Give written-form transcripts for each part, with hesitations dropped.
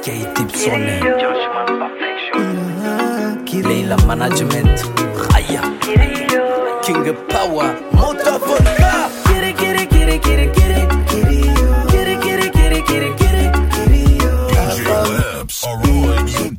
K-Tipson, Leila Management, Raya, King of Power, Motor Vodka. DJ Labs, Aroy,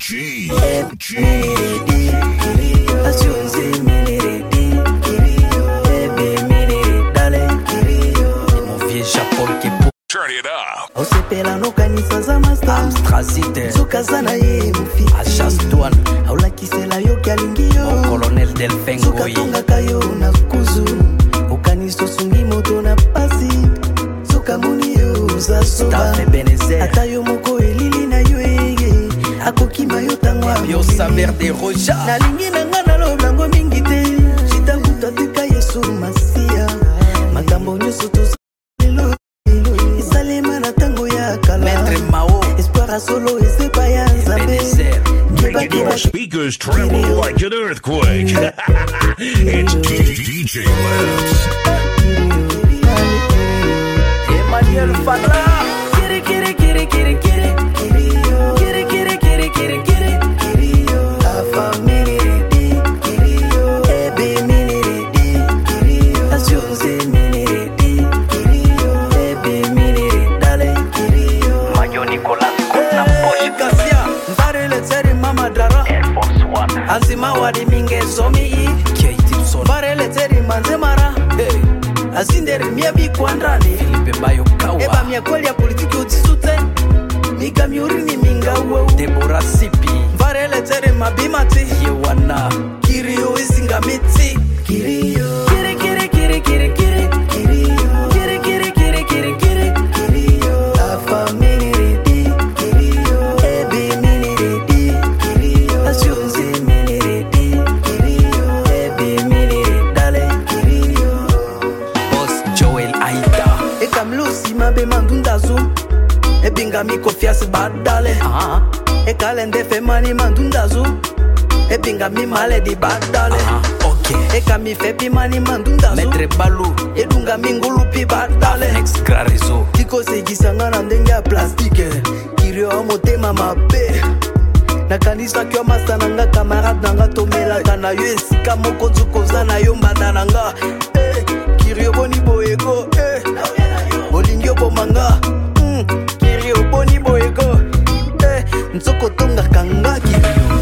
turn it up. Osepela no kanisa za master Amstrazite Zukazana ye mufi Ajastuan Aula kisela yo kialingio Colonel Delfengoy Zukatonga kayo na kuzu Ukaniso sungi moto na pasi Zukamuni yo za soba Stafe Benezer Atayo moko elili na yo ege Akokima yo tangwa Bio Saber de Roja Nalingi na ngana lo blango mingi te Chita kutatika Yesu Masia Makambo nyusu tuza Maître Mao Espoir solo et c'est pas ya Making your speakers tremble like an earthquake. It's DJ Labs. Emmanuel Fadla La famille Azima wadi minge zomi K-Tipson Barele teri manze mara Azinderi miyabi kwandrani Filipe Bayo Kawa Eba miyakweli ya politiki utisute Mika miuri ni minga uwe Deborah Sipi Barele teri mabimati Yewana Kirio isinga miti Kirio Kiri kiri kiri kiri kiri Kirio Kiri kiri kiri kiri kiri Kirio La famille ready Kirio Ebi mini ready Kirio Asyuzi Mabe mandundazu Ebinga miko fiasi badale Ekalende femani mandundazu Ebinga mi male di badale Eka mi fepi mani mandundazu Maître Balou Edunga mi ngulupi badale Next Grarizo Tiko se gisanga na ndenge ya plastike Kirio amotema mabe Na kanisa kyo masta nanga kamarade nanga tomela Kana yo esika moko nzuko na yo mbanda nanga Kirio boni boego Bolingyo bomanga Kirio boni boego Nzoko tonga kanga Kirio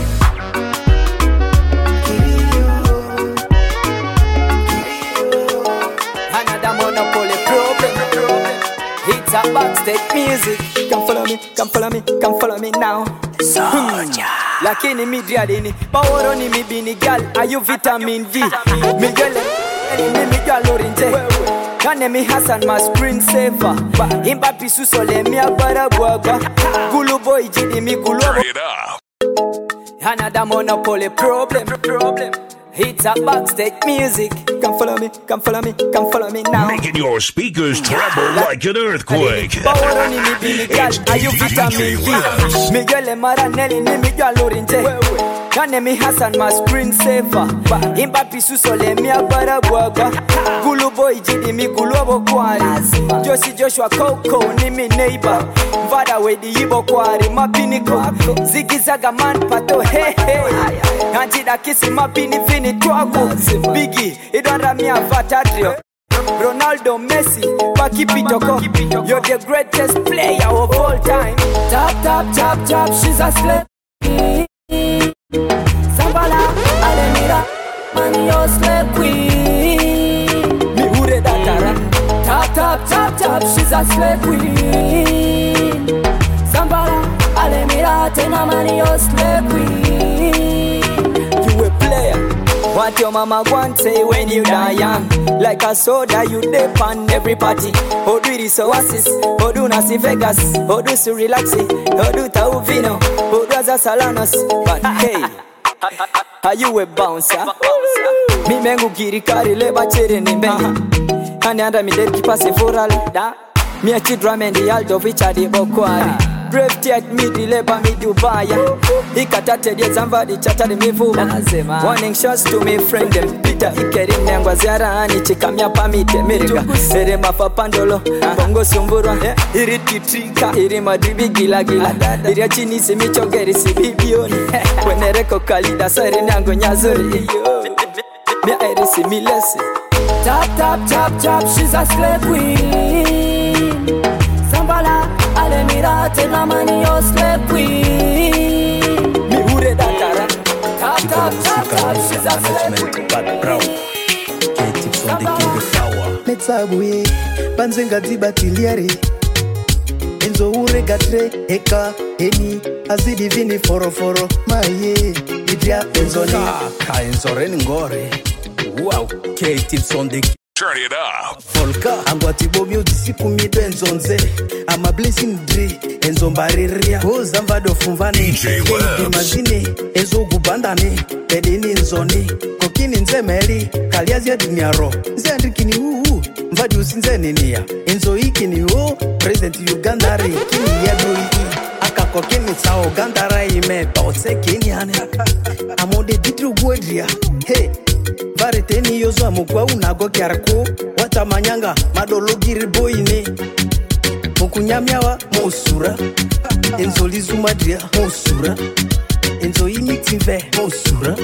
Another monopoly problem It's a backstage music. Come follow me now Soldier Lakini midria dini Paworo ni mibini gal Ayu vitamin V Miguel Ni gal orinje Kane mi Hassan ma screen saver Imba pisu sole mi abara bwaga Gulu boy jidi mi gulu Turn it up. Another monopoly problem It's a backstage music. Come follow me now. Making your speakers tremble like an earthquake. Power ni mi bini gal, ayu vitamin V. Miguel Maranelli ni mi gal orinje. Kane mi Hassan ma screen saver. Imba pisu sole mi abara bwaga. Gulu boy jidi mi gulu abokwari. Josi Joshua Coco ni mi neighbor. Mvada wedi ibo kwari mapiniko. Zigizaga man pato hey. Antida kisi mapini vini twako. Biggie idwara mi avatadrio. Ronaldo, Messi, Paki Pitoko. You're the greatest player of all time. Tap, she's a slave. Sambala, Alemira, man, you're slave queen. Mi ure datara. Tap, she's a slave queen. Sambala, Alemira, tena man, you're slave queen. You a player. What your mama want say when you die young? Like a soda you dip on every party. How do this oasis? How do nasi Vegas? How do so relaxing? How do tauvino? How do za salanos? But hey, are you a bouncer? Mi mengu kirikari leba chere nimbendi. Kani anda mi dead kipa se foral da. Mi a chidra mendi aldo vicha di bokwari. brave tight midi leba midubaya ikatate dia zambadi chatari mivuma warning shots to me friend them Peter ikeri nengwa ziarani chikamya pamite miriga ere mafapandolo bongo sumburwa iri titrika iri madribi gila gila iri chini simichogeri sibibioni wenereko kalida sare nango nyazuri mia eri similesi tap tap tap tap she's a slay queen Sambala ale mira tena mani yo slay queen mi ure datara tap tap tap tap she's a slay queen K-Tips on the king of power. Metsabuye banzenga dzibatiliare enzo uregatre eka eni azidi vini foro maye idria enzoni Ka enzoreni ngore. Wow, K-Tips on the Turn it up. volka angwatibo music mido enzonze ama blessing dri enzo mbariria ozamvado fumvane DJ Webs. mazine enzo gubandane bedini enzoni kokini nzemeri kaliazia diniaro nzandikini mvadi usinzenenia enzo ikini president Uganda re kini yadoi akakokini sao gandara ime pautse kiniane amode ditru gwedria hey vareteni yozo amukwa unago kyarko watamanyanga madologiri boine mukunyamyawa mosura enzo lizumadria mosura enzo imitimve mosura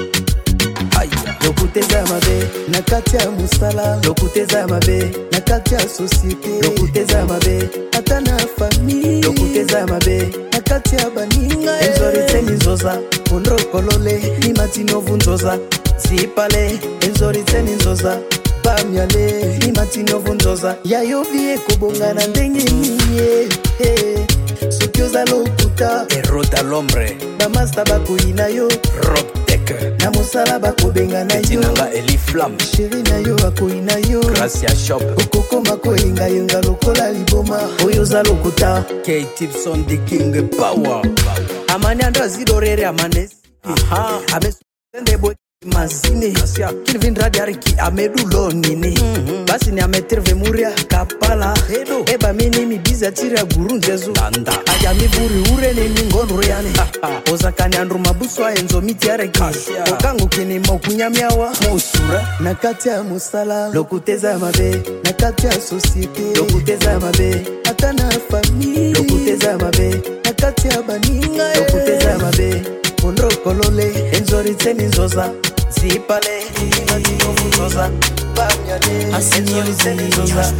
lokuteza mabe nakati ya musala lokuteza mabe nakati ya societe lokuteza mabe hata na famille lokuteza mabe nakati ya baninga enzo riteni nzoza unrokolole ni matinovu nzoza zipale enzo riteni nzoza bamyale ni matinovu nzoza yayovie kubongana ndenge niye sokioza lokuta Erota l'ombre. bamasta bakoyina yo Rock Decker. na mosala bakobenga na yo Tinanga Eli Flam. sheri na yo akoyina yo Gracia Shop. okokoma koyengayenga lokola liboma oyo oza lokuta K-Tips on the king of power. amani ando azidorere amanesi amesendebwe mazine Kilvin Radiariki amedulo nini basi ni ameterve muria kapala eba mini mibiza tira gurunzezu Danda. aja miburi ure nini ngonu reane ozakani andru mabuswa enzo mitiareki okangu kini mokunyamyawa mosura nakati ya musala lokuteza mabe nakati ya societe lokuteza mabe hata na famille lokuteza mabe nakati ya baninga lokuteza mabe unrokolole enzoriteni nzoza zipale imazinovu nzoza bamyane enzoriteni nzoza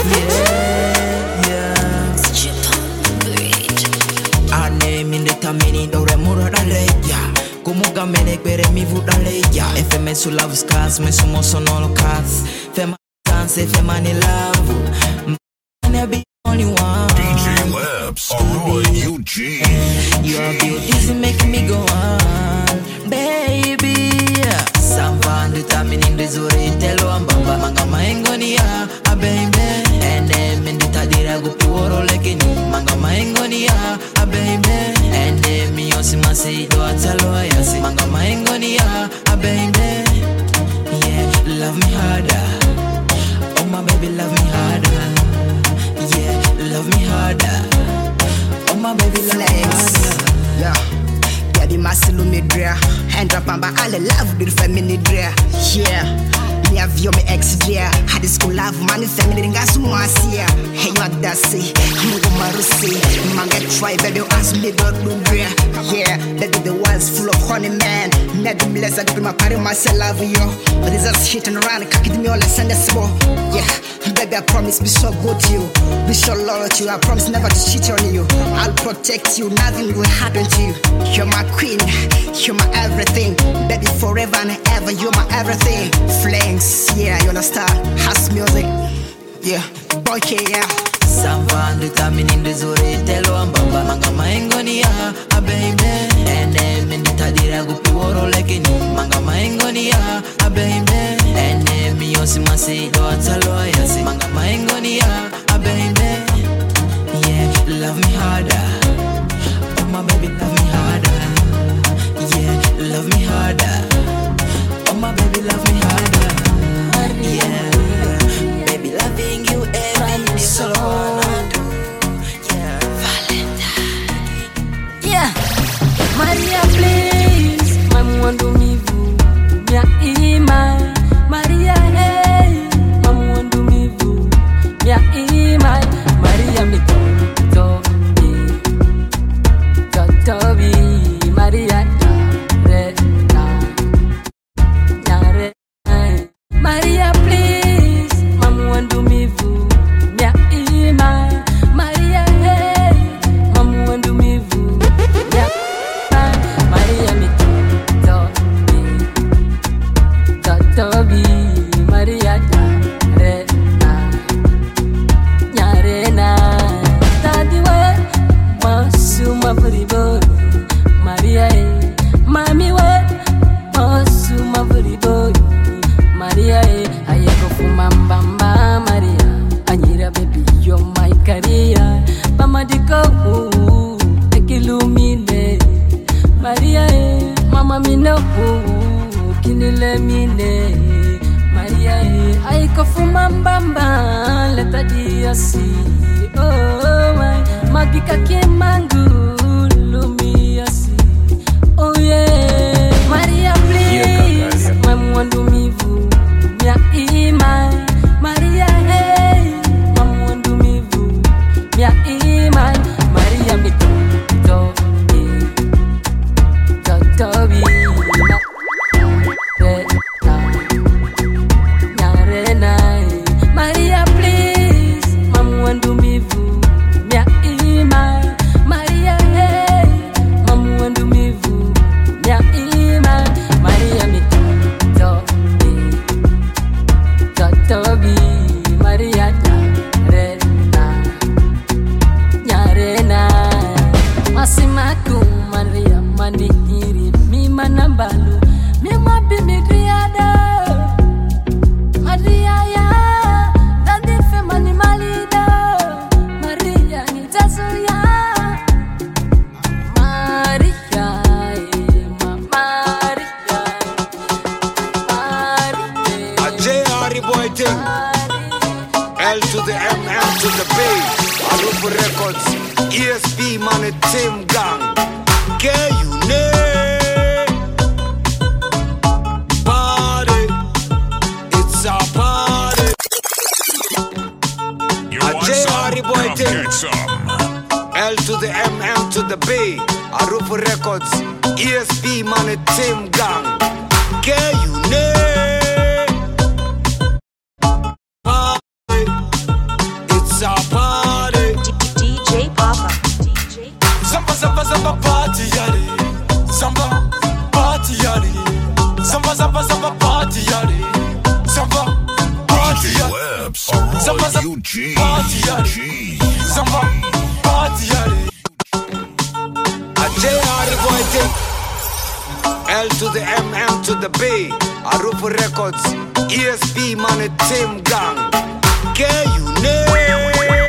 Ane mindetamini dore muradaleya Kumuga menekwere mivudaleya Feme su love scars me sumo sonolo cats Fema dance fema ni love Mbane be only one DJ Webs. Roy Eugene. Your beauty's making me go on Baby Samvandu tamini ndizuri intelo ambamba Manga maengoni ya baby Ene minditadira gupiworo lekini Manga maengoni ya baby Ene miyosi masido atalo yasi Manga maengoni ya baby Yeah, love me harder Oh my baby, love me harder Yeah, love me harder Oh my baby, love me harder Yeah, baby, masilu me drea. Hand up amba alle love bir family drea. Yeah, me have you me ex drea. Had school love money family ringa sumwasia. Hey you adasi, mungu marusi. Manga try baby ask me go do drea. Yeah, baby the world's full of honey man. Ned bless I my party myself love you. But this is shit and around kakid me all send us more. Yeah, baby I promise be so good to you. Be so loyal to you. I promise never to cheat on you. I'll protect you. Nothing will happen to you. You're my queen. You're my everything. Baby forever and ever. You're my everything. Flames. Yeah, you understand? House music. Yeah. Boy, yeah. Samvandu tamini ndizuri intelo ambamba Manga maengoni ya baby Ene minditadira gupiworo lekini Manga maengoni ya baby Ene miyosi masido atalo yasi Manga maengoni ya baby Yeah, love me harder Oh my baby, love me harder Yeah, love me harder Oh my baby, love me harder Yeah, baby, loving you every day so I wanna do Yeah, Valentine no kinile mine Maria ai kofuma mbamba leta diasi oh my magika kemangu lumiasi oh yeah Maria please mamwandu mivu mia imai Maria hey mamwandu mivu mia imai Maria mito Tobi Maria please mamwandu mivu mia ima Maria hey mamwandu mivu mia ima Maria Tobi Maria Nyarena Masimaku Maria mandikiri mima nambalu mima bimigriada Maria ya dadi femani malida Maria ni tazuya Maria J.R. boy thing L to the M, M to the B Arufu Records ESP man team gang K-Unit Party It's a party J.R. boy thing L to the M, M to the B Arufu Records ESP man team gang K-Unit Samba party yari, samba party yari, samba party yari, samba party yari, samba party yari, samba party yari. A J.R. boy thing, L to the M, M to the B, Arufu Records, ESP man team gang, K-Unit.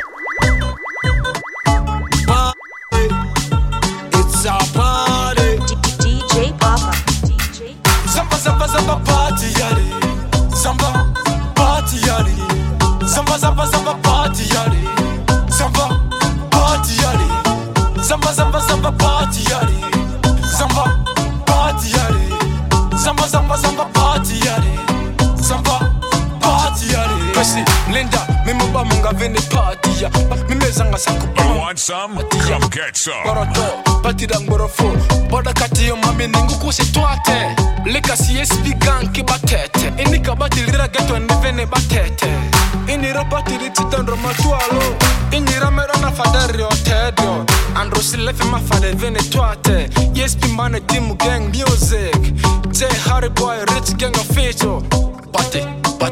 It's a party. DJ Papa. Samba party yari. Samba party yari. Samba party yari. Samba party yari. Samba party yari. Samba party yari. Samba party yari. Samba party yari. Kasi Linda, mimi ba munga vini party ya. Mimi zanga sakupa. You want some? Come get some. Boroto, patidang borofo. Boda kati yo mami ningu kuse tuate. Lika CSP gang ki batete. Ini kabati lira geto ndivene batete. Ini rapati lititando matualo. Ini ramera na fadari otedio. Andro silefe mafade vene tuate. ESP mane timu gang music. J.R. boy rich gang official. Party.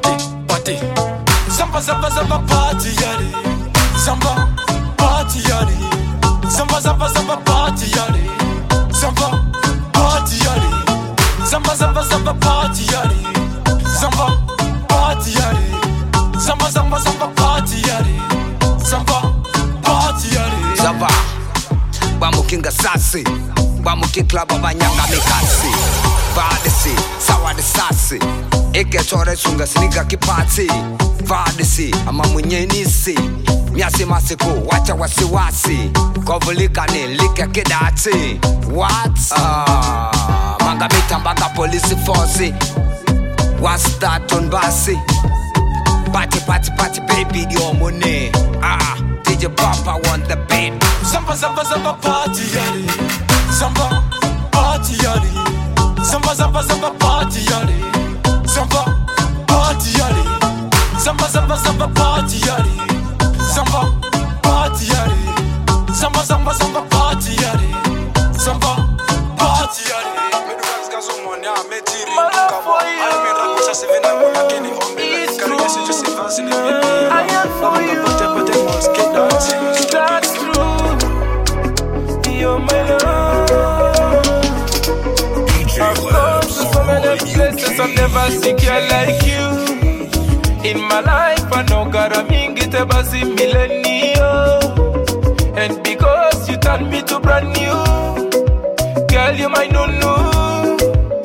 Samba party yari. Samba party yari. Samba party yari. Samba party yari. Samba party yari. Samba party yari. Samba party yari. Samba party yari. Samba bamukinga sasi. Bamukikla babanyanga mikasi. Vadisi sawa de sasi. Eke chore sunga sniga kipati. Vadisi ama mwenye nisi. Miasi masiko wacha wasiwasi. Kovulika ni like kidati. What? Manga mitambaka polisi force. Wastart on basi. Party baby your money. DJ Papa want the beat. Samba party yari. Samba party yari. Samba party yari. Samba party yari. Samba party yari. Samba party yari. Samba party yari. Samba party yari. Meduans gazo monia metiri. Almi rakusa se vena kwa makini ombi. Kariga se just advance in the baby. I am for you. That's true. You're my love. I've come to so many places I've never seen a girl like you. In my life I know gara mingi te basi millennial. And because you turned me to brand new, girl you might not know.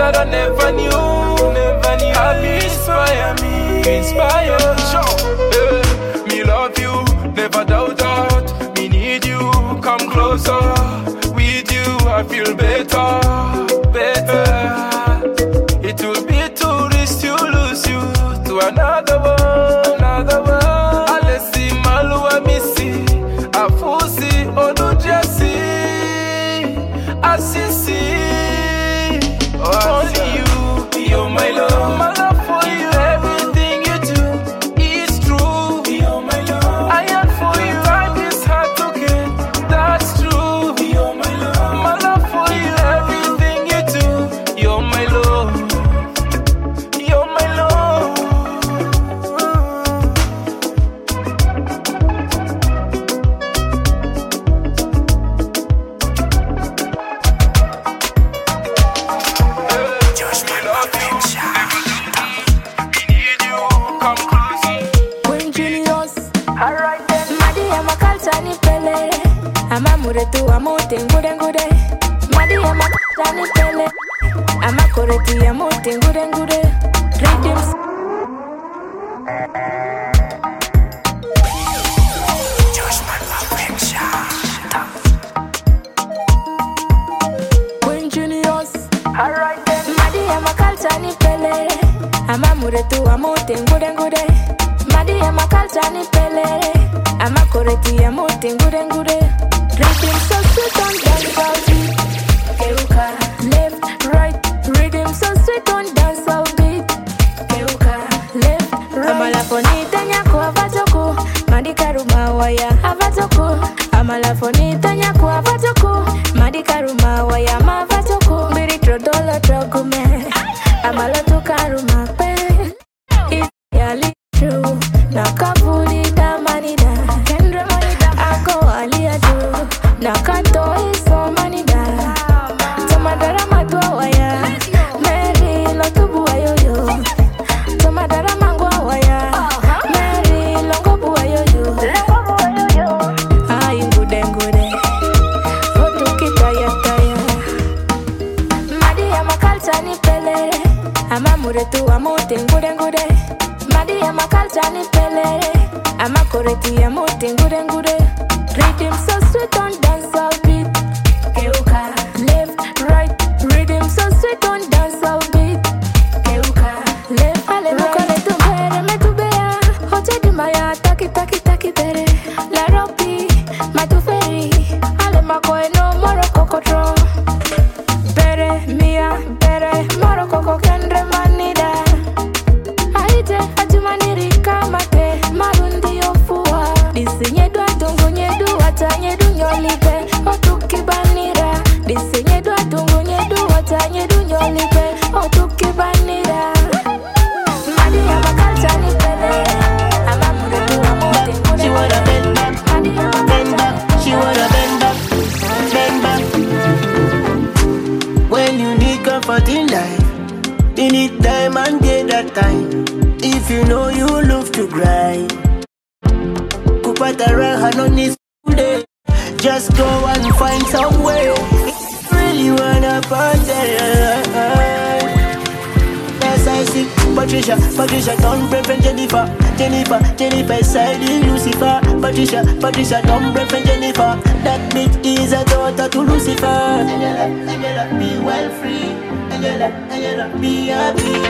that I never knew. Have you inspire me, sure. Me love you, never doubt. Me need you, come closer. With you, I feel better. It will be too risky to lose you to another one. Alessi Malua Missy, Afusi Odujasi, Assisi. Only you're my love. My love for you, everything you do is true. You're my love. I am for you, I just had to get. That's true. You're my love. My love for you, everything you do. You're my love. You're my love. Amamuretu amote ngude ngude Madi amakani pele Amakoreti amote ngude ngude Rhythms Queen Genius Alright then Madi amakaltani pele Amamuretu amote ngude ngude Madi amakaltani pele Amakoreti amote ngude ngude Rhythm so sweet on dance all beat. Keuka left, right. Rhythm so sweet on dance all beat. Keuka left, right. Amalafonita nyako avatoko. Madikaru waya avatoko. Amalafonita nyako avatoko. Madikaru waya mavatoko. Biritro dolo trogume. Amaloto karuma pe. It's really true. Nakabuli da manida. Kendra manida. Ako aliadu. Nakato iso manida Tomadara madwa waya Mary lotubu ayoyo Tomadara mangwa waya Mary longobu ayoyo Ay ngude ngude Foto kitaya taya Madi amakaltani pele Amamuretu amote ngude ngude Madi amakaltani pele Amakoreti amote ngude ngude Rhythm so sweet on dance all beat. Keuka left, right. Rhythm so sweet on dance all beat. Keuka left, ale mukale tumbere metubea. Hoche dimaya taki bere. La ropi matuferi. Ale makoe no moro kokotro. Bere mia bere moro koko kendre manida. Aite ajumaniri kamate malundi ofua. Disinye dwa dongo nyedu watanye du nyolipe otukibanira. Disinye dwa dongo nyedu watanye du nyolipe otukibanira. Madi amakaltani pele amamuretu amote ngune. She wanna bend back, she wanna bend back. When you need comfort in life, you need time and get that time. If you know you love to grind, kupata raha no need today. Just go and find some way. Really wanna party. Yes, I see Patricia, don't reverend Jennifer, siding Lucifer. Patricia, don't reverend Jennifer. That bitch is a daughter to Lucifer. Angela, be well free. Angela, be happy.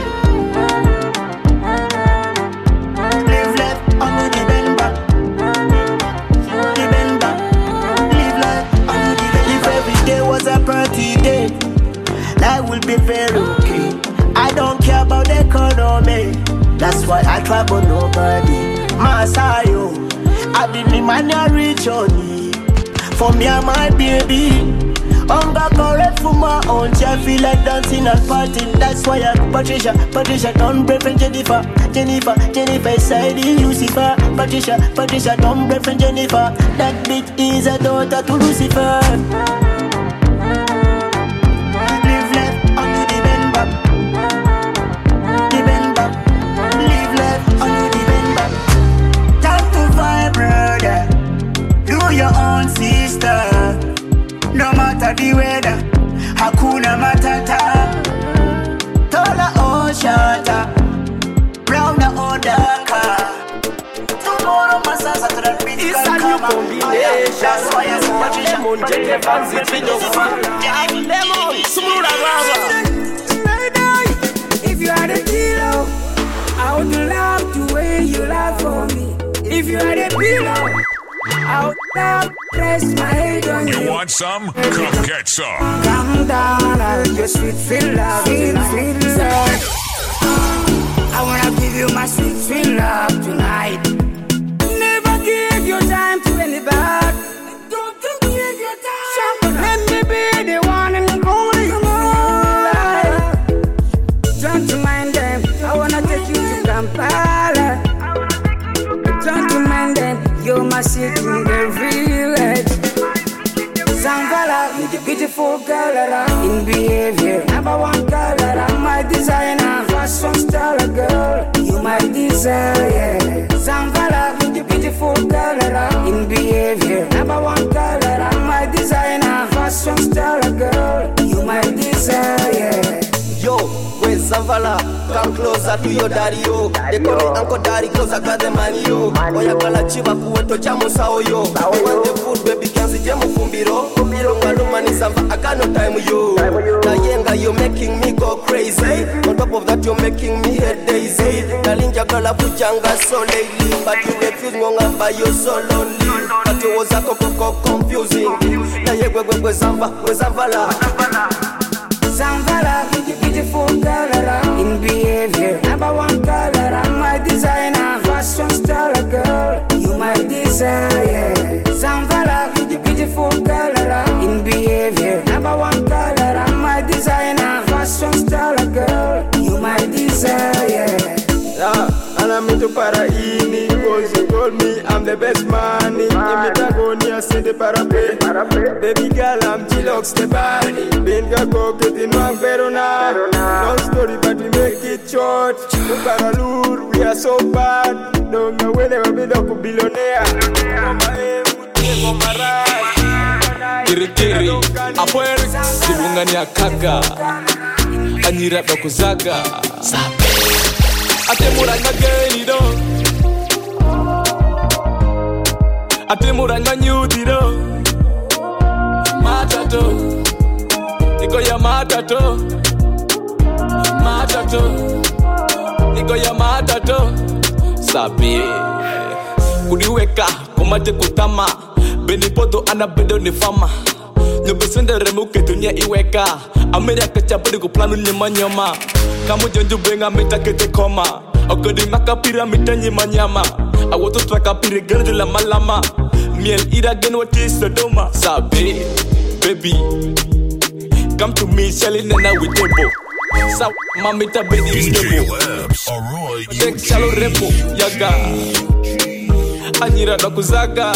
Live left under the bend back. The bend back. Live life under the bend. If every day was a party day, life will be very okay. I don't care about the economy. That's why I trouble nobody. Masayo, I be me man a rich on me. For me and my baby, Hunger correct for my own. I feel like dancing and partying. That's why I'm Patricia, don't reference Jennifer, siding Lucifer. Patricia, don't reference Jennifer. That bitch is a daughter to Lucifer. Live left under the bend back. The bend back. Live left under the bend back. Time to vibe, brother. Do your own, sister. No matter the weather, hakuna matata. That's why I say Lemon, Jake, Fancy, Tino, Lemon, Smura Rava. If you had a pillow, I would love the way you laugh for me. If you had a pillow, I would love to press my head on you. You want some? Come get some. Calm down, your sweet, sweet love, sweet love. I wanna give you my sweet, sweet love tonight. Never give your time to anybody. Don't you give your time. Let me be the one and only. Don't you mind them? I wanna take you to Kampala. Don't you mind them? You're my city in the village. Zamvala, beautiful girl in behavior. Number one girl, my designer. Fashion style girl, you my desire. Zamvala, beautiful girl in behavior. Number one girl, my designer. Fashion style girl, you my desire. Yo, where's Zamvala? Come closer to your daddy, yo. They call me Uncle Daddy, cause I got the money, yo. Oya kala chiba kuweto chamu sao, yo. I want the food, baby, can't jemu fumbiro. Ngaluma ni Zamba, I got no time, yo. Na yenga, you're making me go crazy. On top of that, you're making me head daisy. Nalinja kala pujanga so lately. But you refuse ngonga by you so lonely. But you was a coco confusing. Na yegwe Zamba, Zamvala. Zamvala, beautiful girl in behavior. Number one girl, my designer. Fashion style girl, you my desire. Zamvala, beautiful girl in behavior. Number one girl, my designer. Fashion style girl, you my desire. And I'm into Paraini, cause you told me I'm the best man. Imitagonia, say the parape. Baby girl, I'm Chilox, the body. Benga go get in one verona. Long story, but we make it short. Ukaralur, we are so bad. Don't know when I will be a billionaire. Kiri, apoer, sibungani ya kaka. Anyira bakuzaga. Atemuranga genido, atemuranga nyudido, matato, niko ya matato, niko ya matato, sabi, kudiweka, kumate kutama, benipoto anabedo ni fama, nyobesende remuke dunia iweka, Amerika chapadi kuplanu nyama. Kamu jonju benga mita kete koma. Okodi maka piramida nyima nyama. Awoto traka pire gerdu lama lama. Miel ira gen wati Sodoma. Sabi, baby, come to me, Shelly nena with debo. Sa mamita baby debo. Tek shalo repo yaga. Anyira dokuzaga.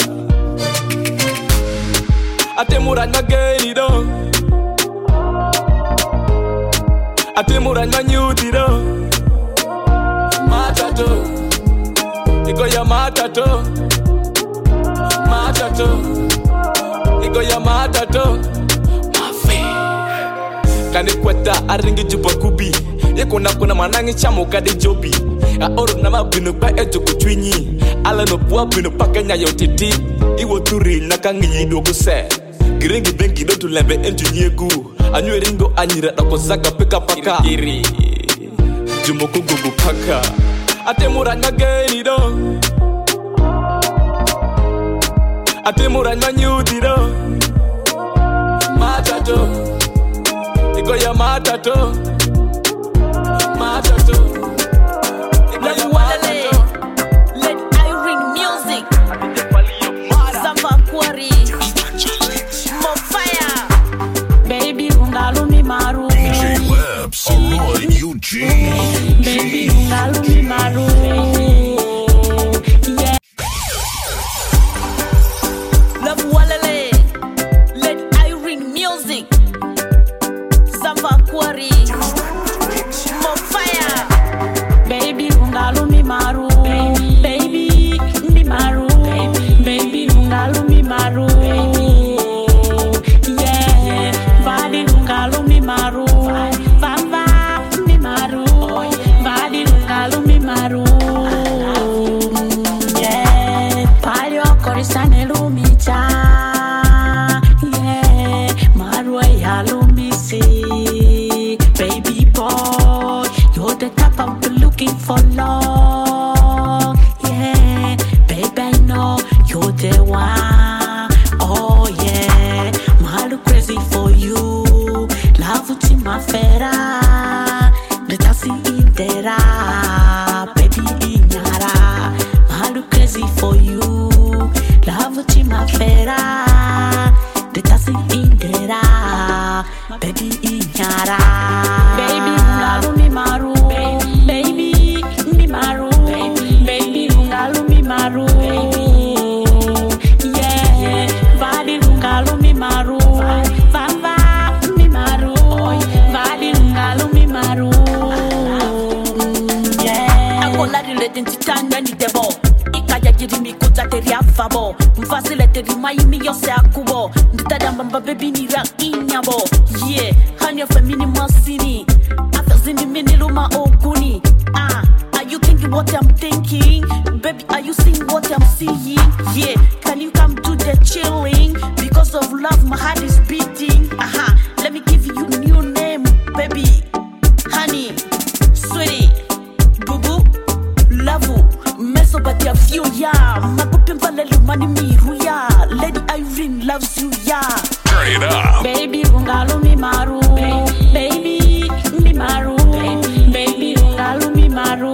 Atemura nageni do. Atemura nyudiro. Matato, niko ya matato, niko ya matato. Mafe, kani kweta aringi juba kubi. Yeko na kuna manangi chamo kade jobi. A oro na mabino pa ejo kuchwinyi. Ala no bua bino pakanya yotiti. Iwo turi nakangi yido kuse. Giringi bengi do tulembe engineegu. Anyu ringo anyira na kozaka pika paka. Iri jumoko gugu paka. Atemura nyageni do. Atemura nyudiro. Matato, niko ya matato. Niko ya matato. Let Irene music. Zamba Quarry. More fire. Baby ungalumi maru. DJ Webs, Roy Eugene. Baby ungalumi maru. Yeah. Love Walale. Let Irene music. Zamba Quarry. More fire. Baby ungalumi maru. Baby ndi maru. Baby ungalumi maru. Yeah. Body ungalumi maru. Vava ndi maru. Body ungalumi maru. boy. You're the type I've been looking for long. Yeah, baby, I know you're the one. Oh yeah, I look crazy for you. Love uti mafera, letasi indera, baby inyara. I look crazy for you. Love uti mafera, letasi indera, baby inyara. Baby ungalu mi maru, baby mi maru, baby ungalu mi maru. Yeah, vadi ungalu mi maru, vava mi maru, vadi ungalu mi maru. Yeah, akola rilete ntitanya ni debo. Ikaya jirimi kuta teri afabo. Mfasile teri maimi yose akubo. Nditada mbamba baby ni rak inyabo. Yeah, hanya femini masini. Afazini mini luma okuni. Are you thinking what I'm thinking? Baby, are you seeing what I'm seeing? Yeah, can you come to the chilling? Because of love, my heart is beating. Let me give you a new name, baby. Honey, sweetie, boo-boo, love-u. Meso but ya few ya. Makupimpa lelu mani miru ya. Lady Irene loves you ya. Turn it up. Baby, ungalu mi maru. Baby, mi maru. Baby, ungalu mi maru.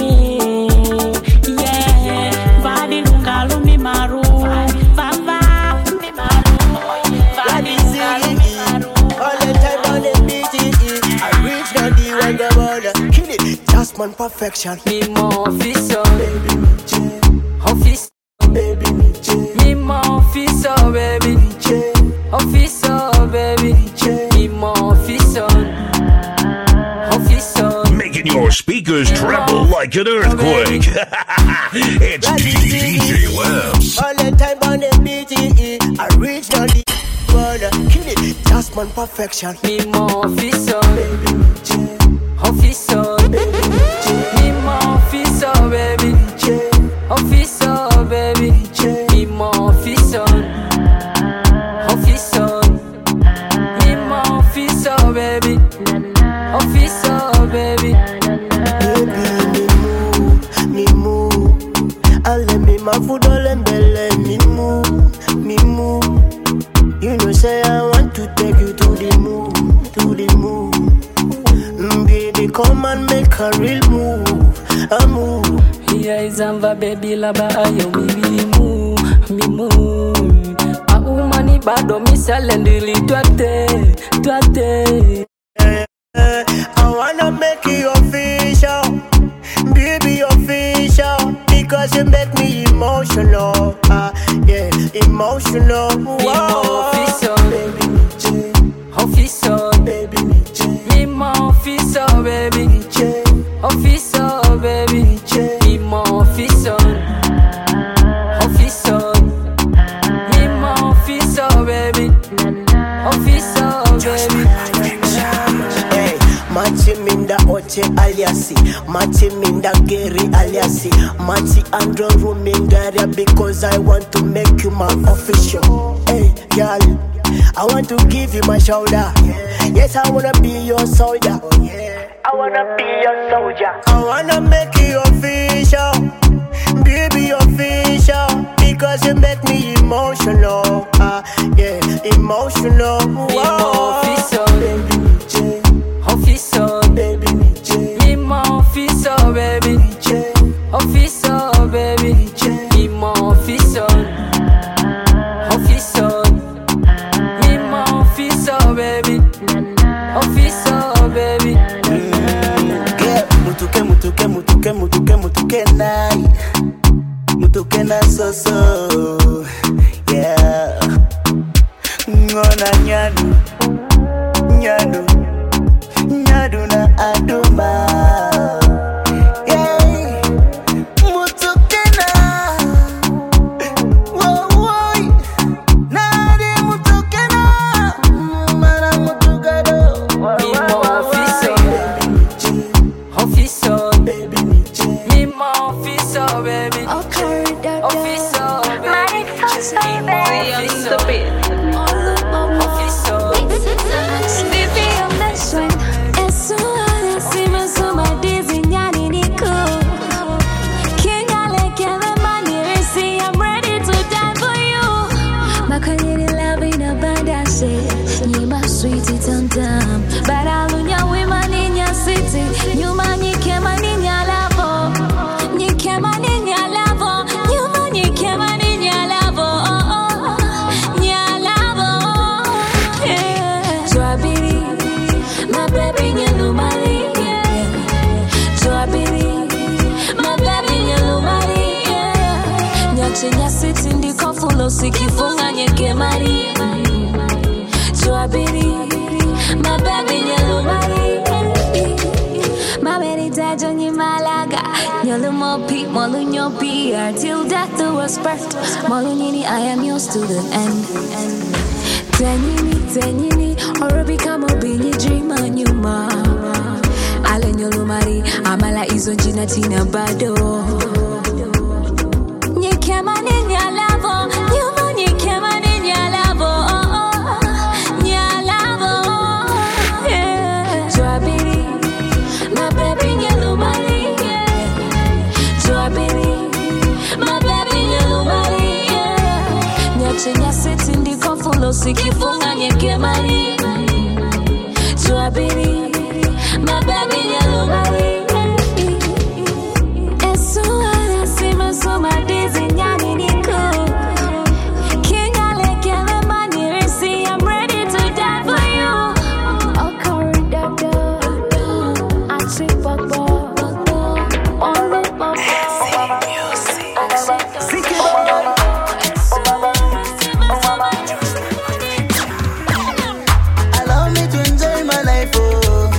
Yeah, vadi ungalu mi maru. Vava mi maru. Vadi ungalu mi maru. All the time on the BTE, I reach the D when the border. Kill it, just man perfection. Me more officer, Baby me J, officer, baby me J, me more officer, baby, J, officer, baby, J. me more officer, officer. Making your speakers tremble like an earthquake. It's DJ Webs. All the time on the BTE, I reach the D border. Kill it, just man perfection. Me more officer, Baby me J, officer, baby me J, me more officer, baby, J, officer, baby, J. me more officer, officer, me more officer, baby, officer, baby. Baby me move, and let me my food all and belly me move. You know say I want to take you to the moon. Baby come and make a real move, a move. Yeah, izamba baby laba ayo mi move. Maumani bado misalendili twate. I wanna make you official, baby official, because you make me emotional, yeah, emotional. Wow. Officer, baby me J, officer, baby me J, me more officer, baby, J, officer, baby, J. me more officer, officer, me more officer, baby, officer, baby. Hey, Machi minda oche aliasi, Machi minda geri aliasi, Machi andro rumindaria because I want to make you my official. Hey, girl, I want to give you my shoulder. Yes, I wanna be your soldier. I wanna be your soldier. I wanna make you official, baby official, because you make me emotional. Yeah, emotional. Me more officer, baby me J, officer, baby me J, me more officer, baby, J, officer, baby, me more officer, officer, me more officer, baby, officer, baby. Yeah, mutuke nai, mutuke na so. Yeah, ngona nyadu na aduma. Yeah, mutuke na, woy, nade mutuke na, mara mutukado. Me more officer, officer, Baby me J, me more officer, baby, officer, baby, officer. Baby, I'm that sweat. It's so hard. Nyachenya siti ndiko fulo sikifunga nyeke mari. Joabiri, my baby nyelu mari. My baby dajo ni malaga. Nyelu mopi, molu nyopi. Till death do us part. Molu nini, I am yours to the end. Tenyini, or become a bini dream on you, ma. Ale nyelu mari, amala izo jina tina bado. Nyekema ninya lavo, nyumo nyekema ninya lavo. Nya lavo, yeah. Joabiri, my baby nyelu mari, yeah. Joabiri, my baby nyelu mari, yeah. Nyachenya siti ndiko fulo sikifunga nyeke mari. Joabiri, my baby nyelu mari. Esuara sima soma dizi nyani niko. Kingale kele mani risi, I'm ready to die for you. Okari dada, achi baba, olu baba. Allow me to enjoy my life, oh.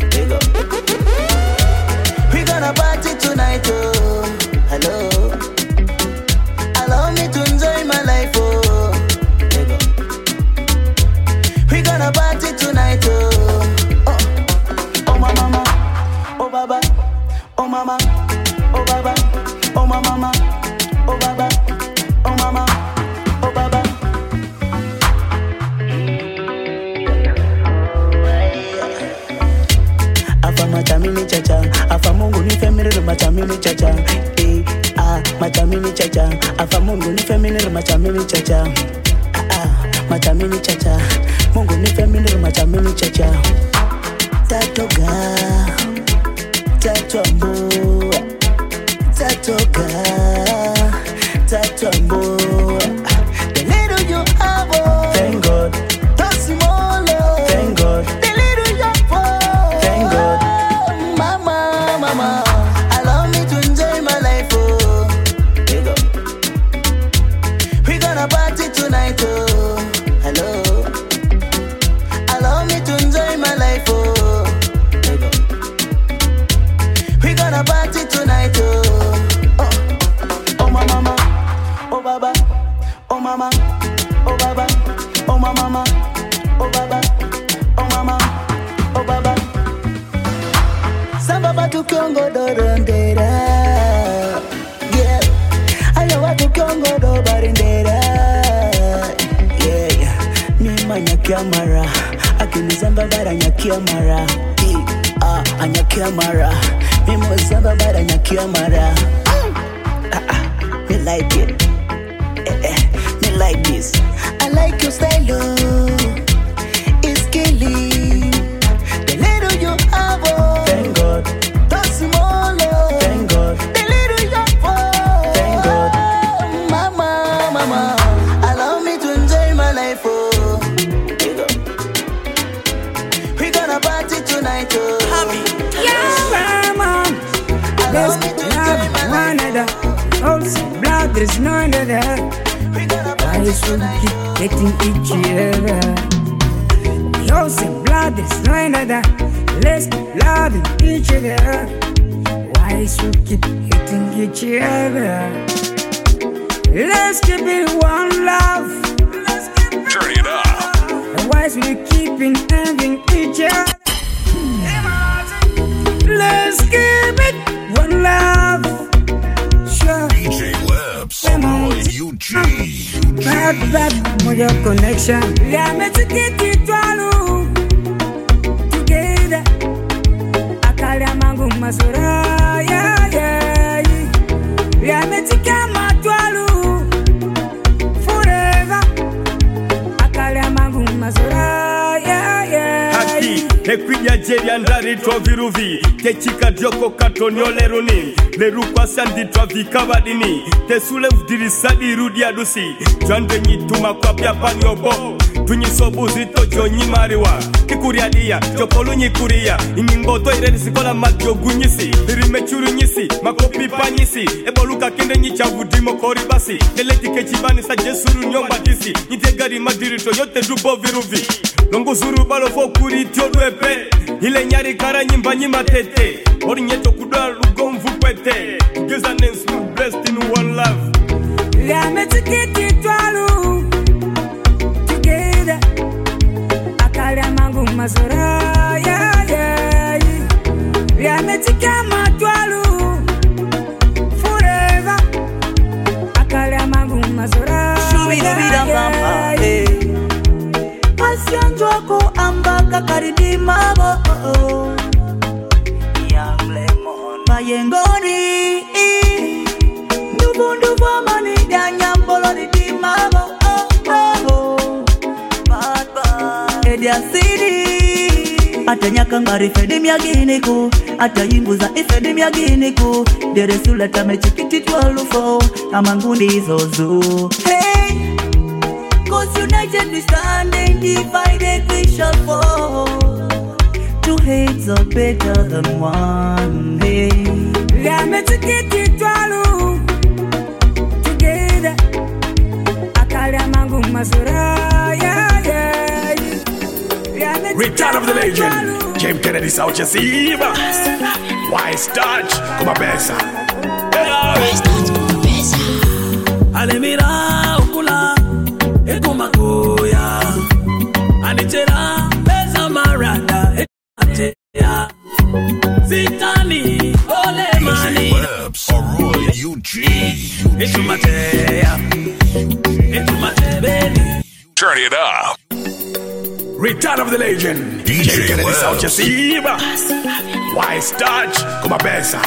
We gonna party tonight, oh. Hello. Allow me to enjoy my life, oh. We gonna party tonight, oh. Oh my mama, oh baba, oh mama, oh baba, oh my mama, oh baba, oh mama, oh baba. Afa machamini chacha, afa Mungu ni feminine machamini chacha. Machamini chacha, afa Mungu ni feminine machamini chacha. Machamini chacha, Mungu ni feminine machamini chacha. Tatoga, tatombo, tatoga, tatombo. The little you have, oh, thank God. Tosimolo, thank God. The little you have, thank God. Mama, allow me to enjoy my life, oh. There you go. We gonna party tonight, oh. Hello. Allow me to enjoy my life, oh. There you go. We gonna party tonight, oh. Oh my mama, oh baba, oh mama, oh baba, oh my mama, oh baba, oh mama, oh baba. Samba tu Congo do rondera, yeah. Ayawa tu Congo do barindera, yeah. Mima nyakia mara, akini zamba bara nyakia mara, anyakia mara. Mimo zamba bara nyakia mara. Me like it, me like this. I like your style, oh. It's killing. The little you have, oh. Thank God. Tosimolo, thank God. The little you have, oh. Thank God. Mama, allow me to enjoy my life, oh. There you go. We gonna party tonight, oh. Yeah, mom. Allow me to enjoy my life, oh. Blood, there's no other. Why should we keep getting each other? Yo, say blood, there's no other. Let's keep loving each other. Why should we keep hating each other? Let's keep it one love. Turn it up. Why should we keep having each other? Let's keep it one love. Sure. DJ Webs, UG. Bad, moyo connection. Yeah, me to get it all together. Akalia mangu masura, yeah. Yeah, me to get my dwalu forever. Akalia mangu masura, yeah. Haki, Nekwija Jeria ndari viruvi Kechika dioko katoniole runi Leru kwa sandi vikabadini Tesule vdirisadi rudi adusi Jwande nyituma kwa pia panyobo tunyisobuzi tojo nyimariwa kikuriadia jopolu nyikuria iningoto ireni sikola matyo gunyisi rimechuru nyisi makopi panyisi eboluka kende nyichavudimo koribasi deleti kechibani sa jesuru nyomba disi nitegari madirito yote dubo viruvi longo zuru balofo kuri tioduepe ile nyari kara nyimba nyima tete ori nyeto kudwa lugomvu pete geza nensu blessed in one love yeah me tikiti twalu together akala mangu mazora yeah yeah yeah me tikama twalu forever akala mangu mazora shubira mama asianjoko ambaka karidimabo young lemon mayengoni ndubu mani danyambolo didimabo Edia City atanyaka ngari fedi miaginiko atayimbuza ifedi miaginiko deresula mechikiti twalufo amangundi zozo hey cause united we stand and divided we shall fall two heads are better than one hey yeah mechikiti twalu together akala mangu masura yeah yeah Return of the legend, James Kennedy South Yasiva. Wise touch, como pesa. Alemira ukula, ekumakuya. Anitera, beza maranda, ekumatea. Zitani, ole mani. Aroy UG. Ekumatea. Ekumatea, baby. Turn it up. Return of the legend, DJ Kennedy South Yasiva. Wise touch, como pesa.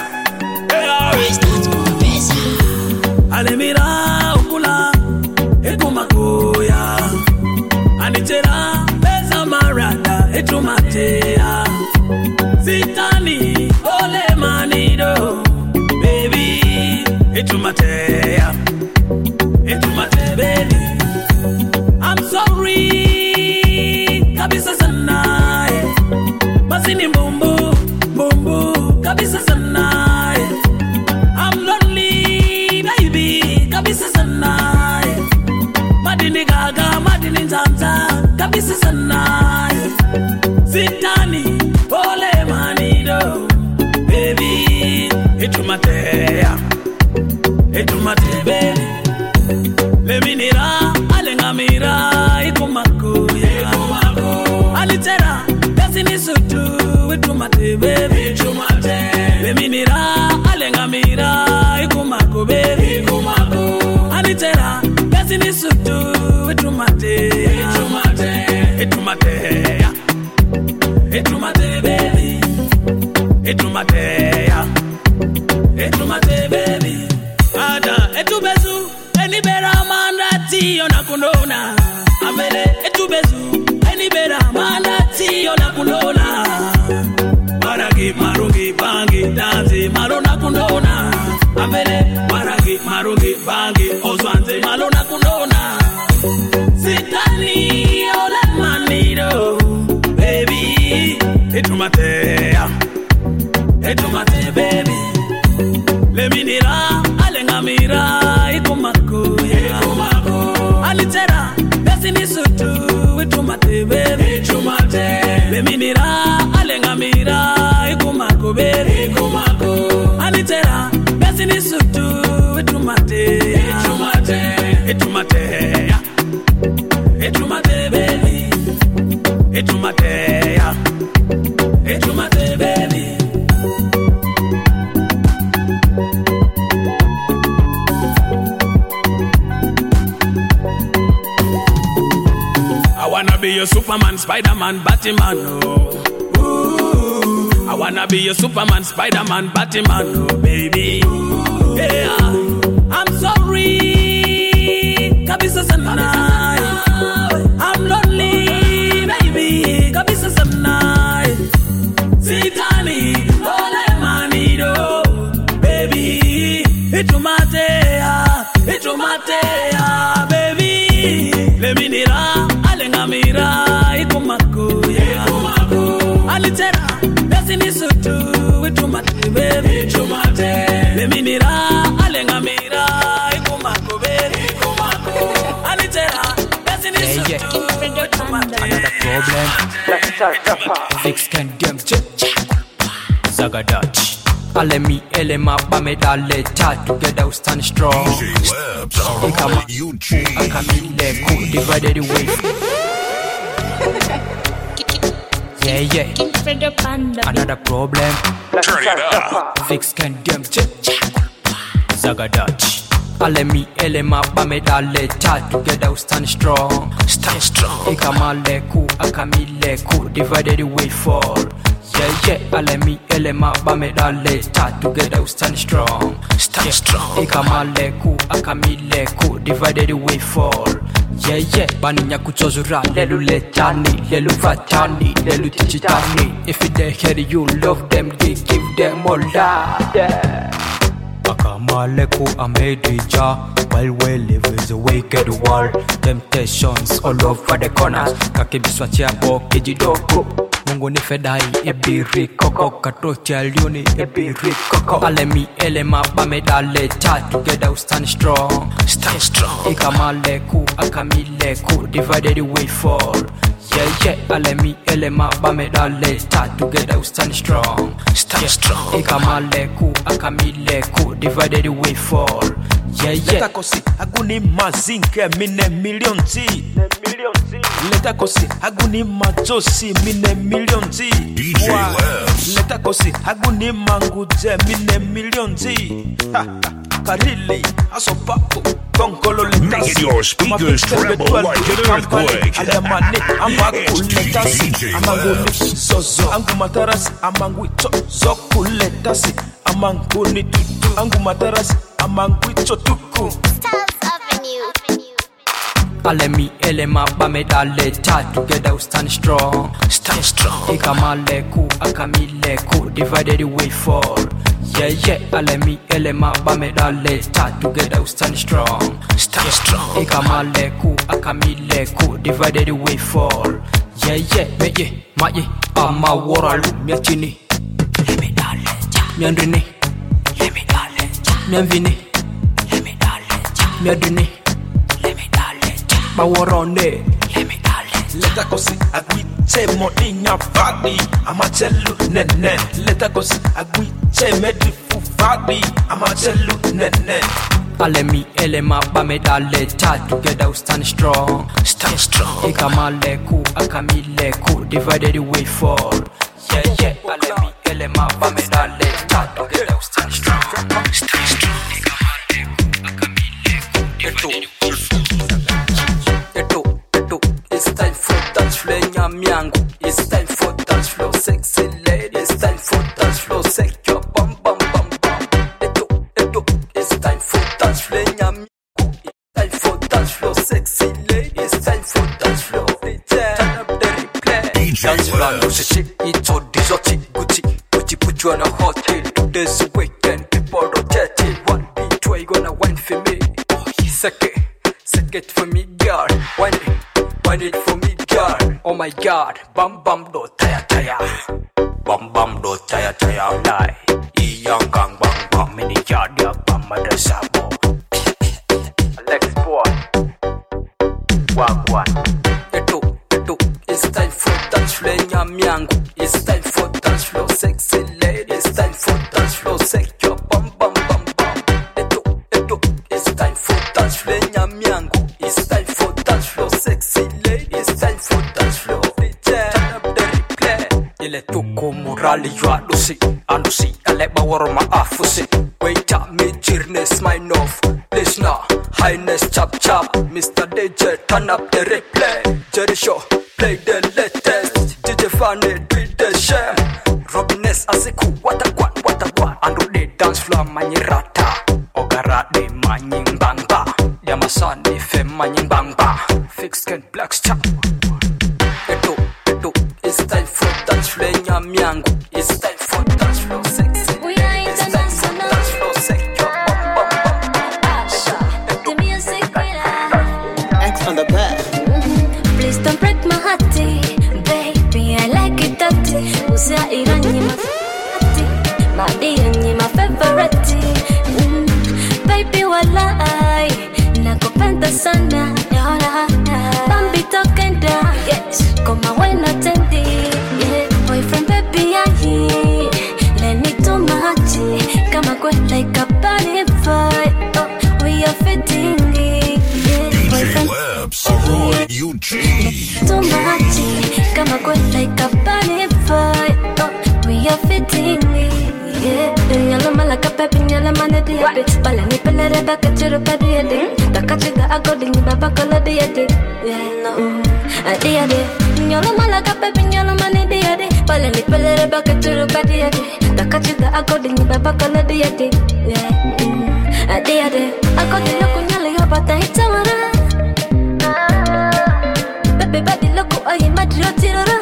Alemira ukula, ekumakuya. Anitera, beza maranda, ekumatea. Zitani, ole manido, baby. Ekumatea, ekumatea, baby. I'm sorry. Kabisa sana Masini mbumbu Kabisa sana I'm lonely baby Kabisa sana Madini gaga Madini tanta Kabisa sana Zitani Ole manido Baby Etumatea Etumatea baby Leminira Alengamira Ikumakuya Alitera, kasini sutu, itumate baby, itumate. Leminira, alengamira, ikumako baby, ikumako. Alitera, kasini sutu, itumate, itumate, itumate, itumate baby, itumate, itumate baby. Ada, etubezu, enibera mandati, yonakunona. Amele, etubezu. Bera manati ona kundona maragi marungi bangi danzi marona kundona amele maragi marungi bangi ozwanze malona kundona sitani ole manido baby etumatea baby leminira alengamira ikumakuya alitera besini sutu Itumate baby, itumate. Leminira, alengamira, ikumako baby, ikumako. Anitera, besini sutu, itumate, itumate, itumate, itumate baby, itumate, itumate baby. I wanna be your Superman, Spider-Man, Batman, oh. Ooh. I wanna be your Superman, Spider-Man, Batman, oh, baby. Ooh. Yeah, I'm sorry, kabisa sana. I'm lonely, baby, kabisa sana. Sitani, ole manido, baby. Itumatea, baby. Leminira, alengamira. Sutu, itumate, baby, itumate. Lemi mira, alenga mira, ikumako, baby, ikumako. Anitera, desi ni sutu, itumate. Another problem. Fix can dem Zaga Dutch. Alemi elema bame dale ta together we stand strong. Ikama akamile ku divided away. Yeah. Another problem. Turn it up. Fix can dem Zaga Dutch. Alemi elema bame dale ta together we stand strong. Stand strong. Ikama leku akamile ku divided away fall. Yeah, alemi elema bame dale ta together we stand strong. Stand strong. Ikamale ku akamile ku divided we fall. Yeah, bani nyakutozura lelu letani, lelu fatani, lelu tichitani. If they hear you love them, they give them all that. Akamale ku amedija, while we live is a wicked world. Temptations all over the corners. Kakibiswa chiabo kijidoko. Mungu ni fedai ebiri koko katochi alioni ebiri koko. Alemi elema bame dale ta together we stand strong. Stand strong. Ikamale ku akamile ku divided we fall. Yeah, alemi elema bame dale ta together we stand strong. Stand strong. Ikamale ku akamile ku divided we fall. Yeah. Leta kosi aguni mazinke mine millionti. Leta kosi aguni majosi mine millionti. DJ Labs. Leta kosi aguni manguje mine millionti. Karili asopapo konkolo leta. Making your speakers tremble like an earthquake. Alemani ambaku letasi amanguni sozo angu matarasi amangwito zoku letasi amanguni tutu angu matarasi amangwito tuku. Alemi elema bame dale ta together we stand strong. Stand strong. Ikamale ku akamile ku divided we fall. Yeah, alemi elema bame dale ta together we stand strong. Stand strong. Ikamale ku akamile ku divided we fall. Yeah, meye maye ama woralu miachini. Lemi dale ja. Miandrini. Lemi dale ja. Mianvini. Lemi dale ja. Miadrini. Baworone, let me Leta kosi agwite moninga fadi amachelu nene. Leta kosi agwite medifu fadi amachelu nene. Alemi elema bame dale ta together we stand strong. Stand strong. Ikamale ku akamile ku divided we fall. Yeah, alemi elema bame dale ta together we stand strong. Stand strong. Ikamale ku divided we fall. It's time for dance floor nyamiangu. It's time for dance floor sexy lady. It's time for dance floor sex your bum bum bum bum. Eto. It's time for dance floor nyamiangu. It's time for dance floor sexy lady. It's time for dance floor. Turn up the replay. Dance floor no shit. It's all dessert. Gucci put you on a hot hill. Today's weekend people rotate. One beat why you gonna wine for me? Suck it for me girl. Wine it for me, girl. Oh my God, bam do taya. Bam do taya. Die. Iyang gang bang mini yard ya bam madrasabo. Alex boy. Wagwan. Eto. It's time for dance floor nyamiangu. It's time for dance floor sexy lady. It's time for dance floor sex your bam. Eto. It's time for dance floor nyamiangu. It's time for dance floor sexy lady. It's time for dance floor. Turn up the replay. Ile tuko morali ywa anusi aleba waroma afusi. Wait up me jirnes my off. Listener, highness chop. Mr. DJ turn up the replay. Jerry Show play the latest. DJ Fanny do the share. Robiness asiku what a guan. Andu the dance floor manyirata. Ogara de manying bangba. Yamasani fe manying bangba. Fix can black chap. Eto. It's time for dance floor nyamiangu. It's time for dance floor sexy. We are international. Dance floor sex your bum. The music X on the pad. Please don't break my heart, baby. I like it dirty. Usia irani Madia ni my favorite. Baby walai, nakupenda sana. Bambi tokenda, yes, koma wena tendi. Boyfriend baby ahi, leni tumachi, kama kwenda ikapani fight. Oh, we are fitting. DJ Webs, Roy Eugene. Tumachi, kama kwenda ikapani fight. Oh, we are fitting. Nyala malaka pepi nyala mane diade. Bala ni pelere baka chiro padiade. Takachiga agodi ni baba kola diade. No, diade. Nyala malaka pepi nyala mane diade. Bala ni pelere baka chiro padiade. Takachiga agodi ni baba kola diade. Diade. Agodi loko nyala yobata itamara. Baby badi loko ayi madrio tirora.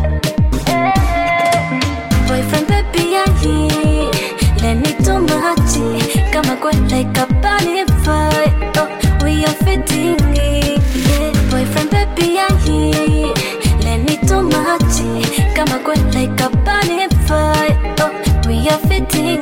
Boyfriend baby ayi. Leni tumachi, kama kwenda ikapani fight. Oh, we are fitting. Boyfriend baby ahi. Leni tumachi, kama kwenda ikapani fight. Oh, we are fitting.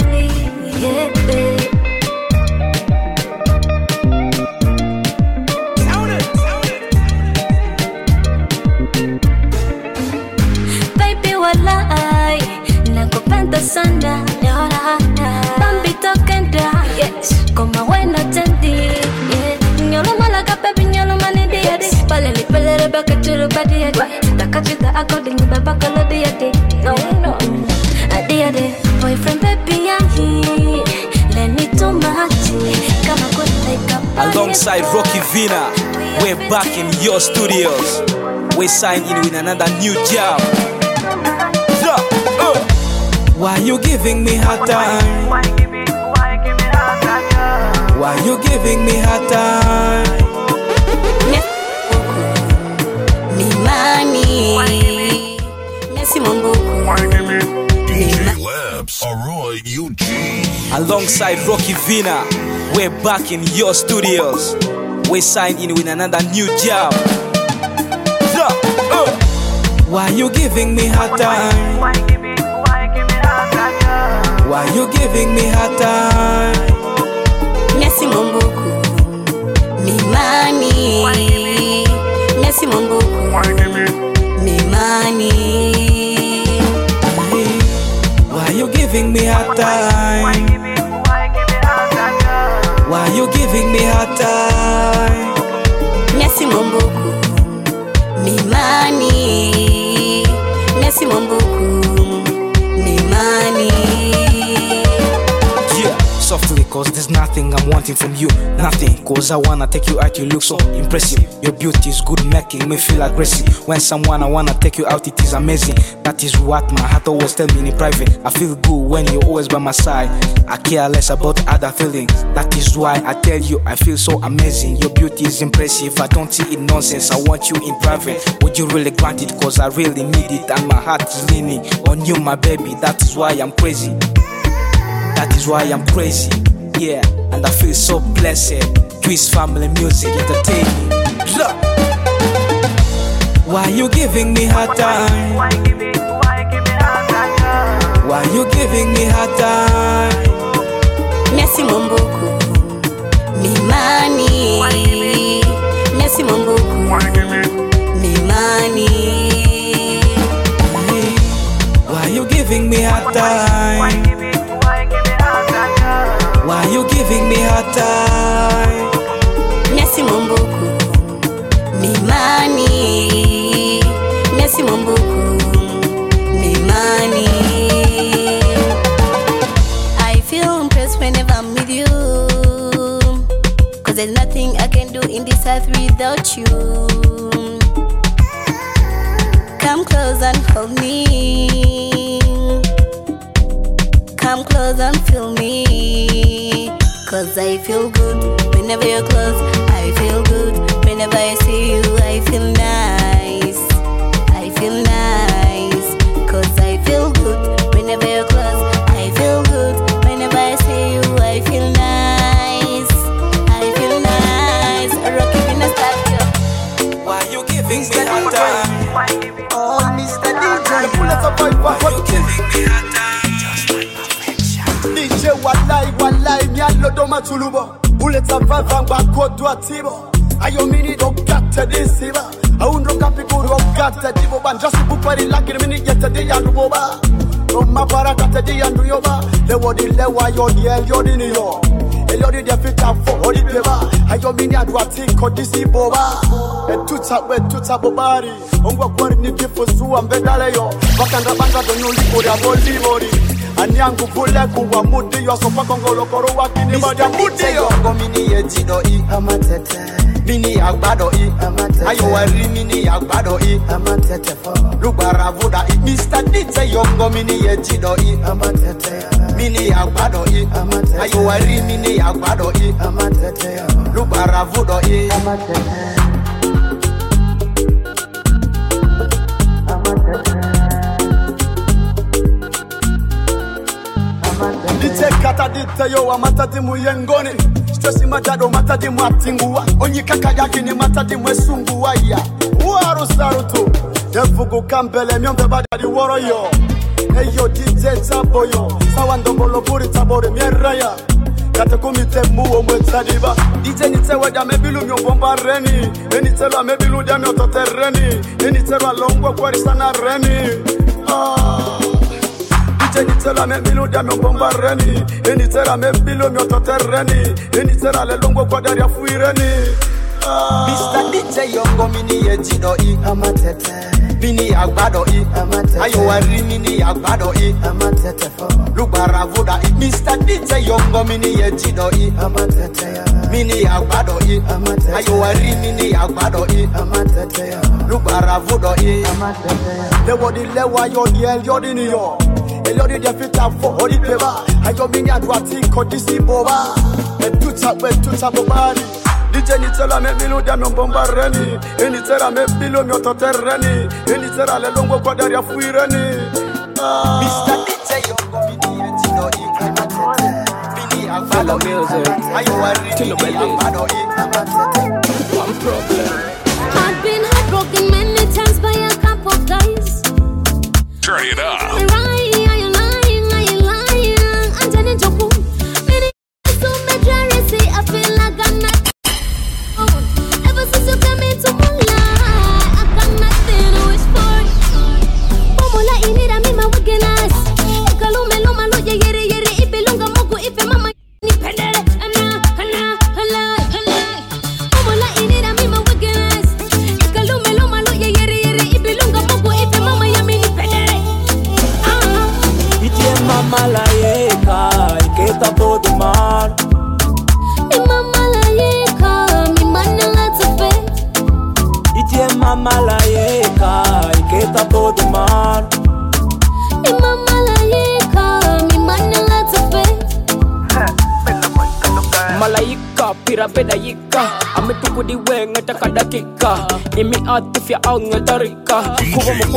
Baby walai, nakupenda sana. Bambi tokenda, yes, koma wena tendi. Nyolo malaka baby nyolo mani diade. Pale li pelere baka churu badiade. Takachita akodi ni baba kola diade. No, diade. Boyfriend baby ahi, leni tumachi, kama kwenda ikapani. Alongside Rocky Vina, we're back in your studios. We signed in with another new job. Why you giving me hard time? Why you giving me hard time? Mimani Messi Mombuku DJ Webs, Roy Eugene. Alongside Rocky Vina, we're back in your studios. We signed in with another new job. Why you giving me hard time? Why you giving me hard time? Messi Mombuku Mimani Messi Mombuku Mimani. Why you giving me hard time? Why you giving me hard time? Messi Mombuku Mimani Messi Mombuku Mimani. Softly, cause there's nothing I'm wanting from you. Nothing, cause I wanna take you out, you look so impressive. Your beauty is good, making me feel aggressive. When someone I wanna take you out, it is amazing. That is what my heart always tell me in private. I feel good when you're always by my side. I care less about other feelings. That is why I tell you I feel so amazing. Your beauty is impressive, I don't see it nonsense. I want you in private. Would you really grant it, cause I really need it. And my heart is leaning on you, my baby. That is why I'm crazy. That is why I'm crazy, yeah, and I feel so blessed. Twist family music entertaining. Why you giving me hard time? Why you giving me hard time? Messi Mombuku Mimani Messi Mombuku Mimani. Why you giving me hard time? Why you giving me hard time? Messi Mombuku Mimani Messi Mombuku Mimani. I feel impressed whenever I'm with you, cause there's nothing I can do in this earth without you. Come close and hold me. Come close and feel me, cause I feel good whenever you're close. I feel good whenever I see you. I feel nice. I feel nice, cause I feel good whenever you're close. I feel good whenever I see you. I feel nice. I feel nice. Rocky Vina style. Why you giving me hard time? Oh, Mr. DJ, pull up a pipe. Why you giving me hard time? yo machulubo Uleta vavangwa kodwa tibo Ayo mini do gata disiba Aundro kapiguro gata dibo Banjasi bupari lakini mini yeta di yandu boba Oma barakata di yandu yoba Lewo di lewa yodi el yodi ni yo Elodi de fita fo odi peba Ayo mini adwa tiko disi boba Tuta bobari Ongwa kwari ni kifo suwa mbedale yo Wakanda banga do nyuli ya boli bori Anyangu kule kuwa mudi yo sopa kongolo koro wakini madia mudi yo Mini yetido I amatete Mini agbado I amatete Ayo wari mini agbado I amatete Lubara vuda I Mr. Dite yongo mini yetido I amatete Mini agbado I amatete Ayo wari mini agbado I amatete Lubara vuda I amatete Dite kata dite yo wa matadi mu yengoni Stressi majado matadi mu atinguwa Onyi kaka yaki ni matadi mu esunguwa ya Uwaru saruto Defugu kambele myombe badadi woro yo Eyo dite tabo yo Sawa ndombolo buri tabore mieraya Kate kumite muo mwetadiba Dite nitewe da mebilu myobomba reni Enitelo mebilu da myotote reni Enitelo alongwa kwari sana reni Enitera me bilu da me bomba reni Enitera me bilu me otote reni Enitera le longo kwa dari ya fuireni Mr. DJ yongo mini yetido I amatete Mini agbado I amatete Ayo wari mini agbado I amatete Lubara vuda I Mr. DJ yongo mini yetido I amatete Mini agbado I amatete Ayo wari mini agbado I amatete Lubara vuda I amatete Lewo di lewa yodi el yodi ni yo Elodi de fita fo odi peba Ayo mini adwa tiko disi boba Tuta bobari DJ nitela me bilu da me bomba reni Enitera me bilu me otote reni Enitera le longo kwa dari ya fuireni Mr. DJ yongo mini yetino I amatete Mini agbado I Ayo wari mini agbado I amatete One problem I've been heartbroken many times by a couple guys Turn it up. Pedayika ametuku diwe ngata kadakika imi atifya au ngatarika kuwa mkwa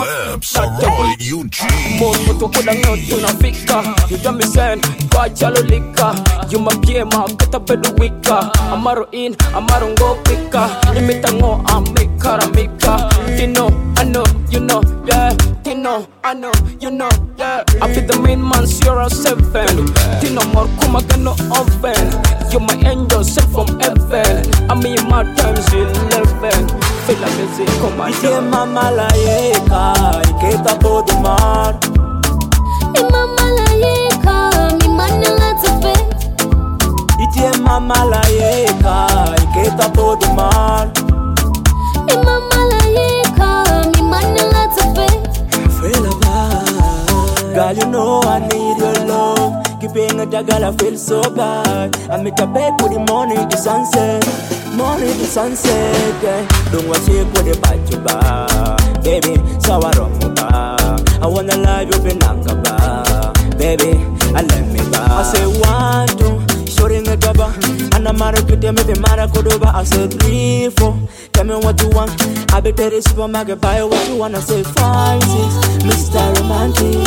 mon mutu kuda ngotu nafika you got me saying kwa chalolika you mabiema kata beduwika amaro in amaro ngopika imitango amikaramika tino I know you know yeah tino I know you know yeah I be the main man 007 tino more kuma gano oven you're my angel sent from heaven. I'm in my times 11. Feel like music come on. Ite mama la yeka, iketa bodumar. Mama la yeka, mi manela tepe. Ite mama la yeka, iketa bodumar. Mama la yeka, mi manela tepe. Feel bad, girl, you know I need your love. Keeping a girl, I feel so bad. I make a bed with the morning to sunset. Morning to sunset, yeah. Don't want to take what they bite you back. Baby, so I don't move back. I wanna love you, Benangaba. Baby, I let me back. I say 1, 2, shooting a gaba. And I'm married to them, maybe Maracodoba. I say 3, 4, tell me what you want. I be to the supermarket, buy what you want. I say 5, 6, Mr. Romantic.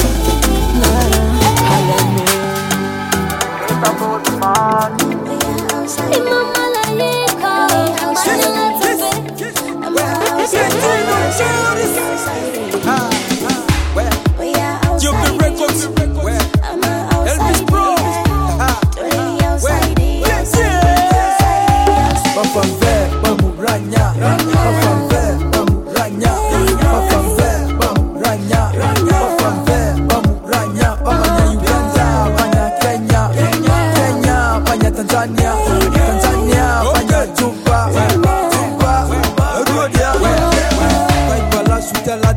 I let me.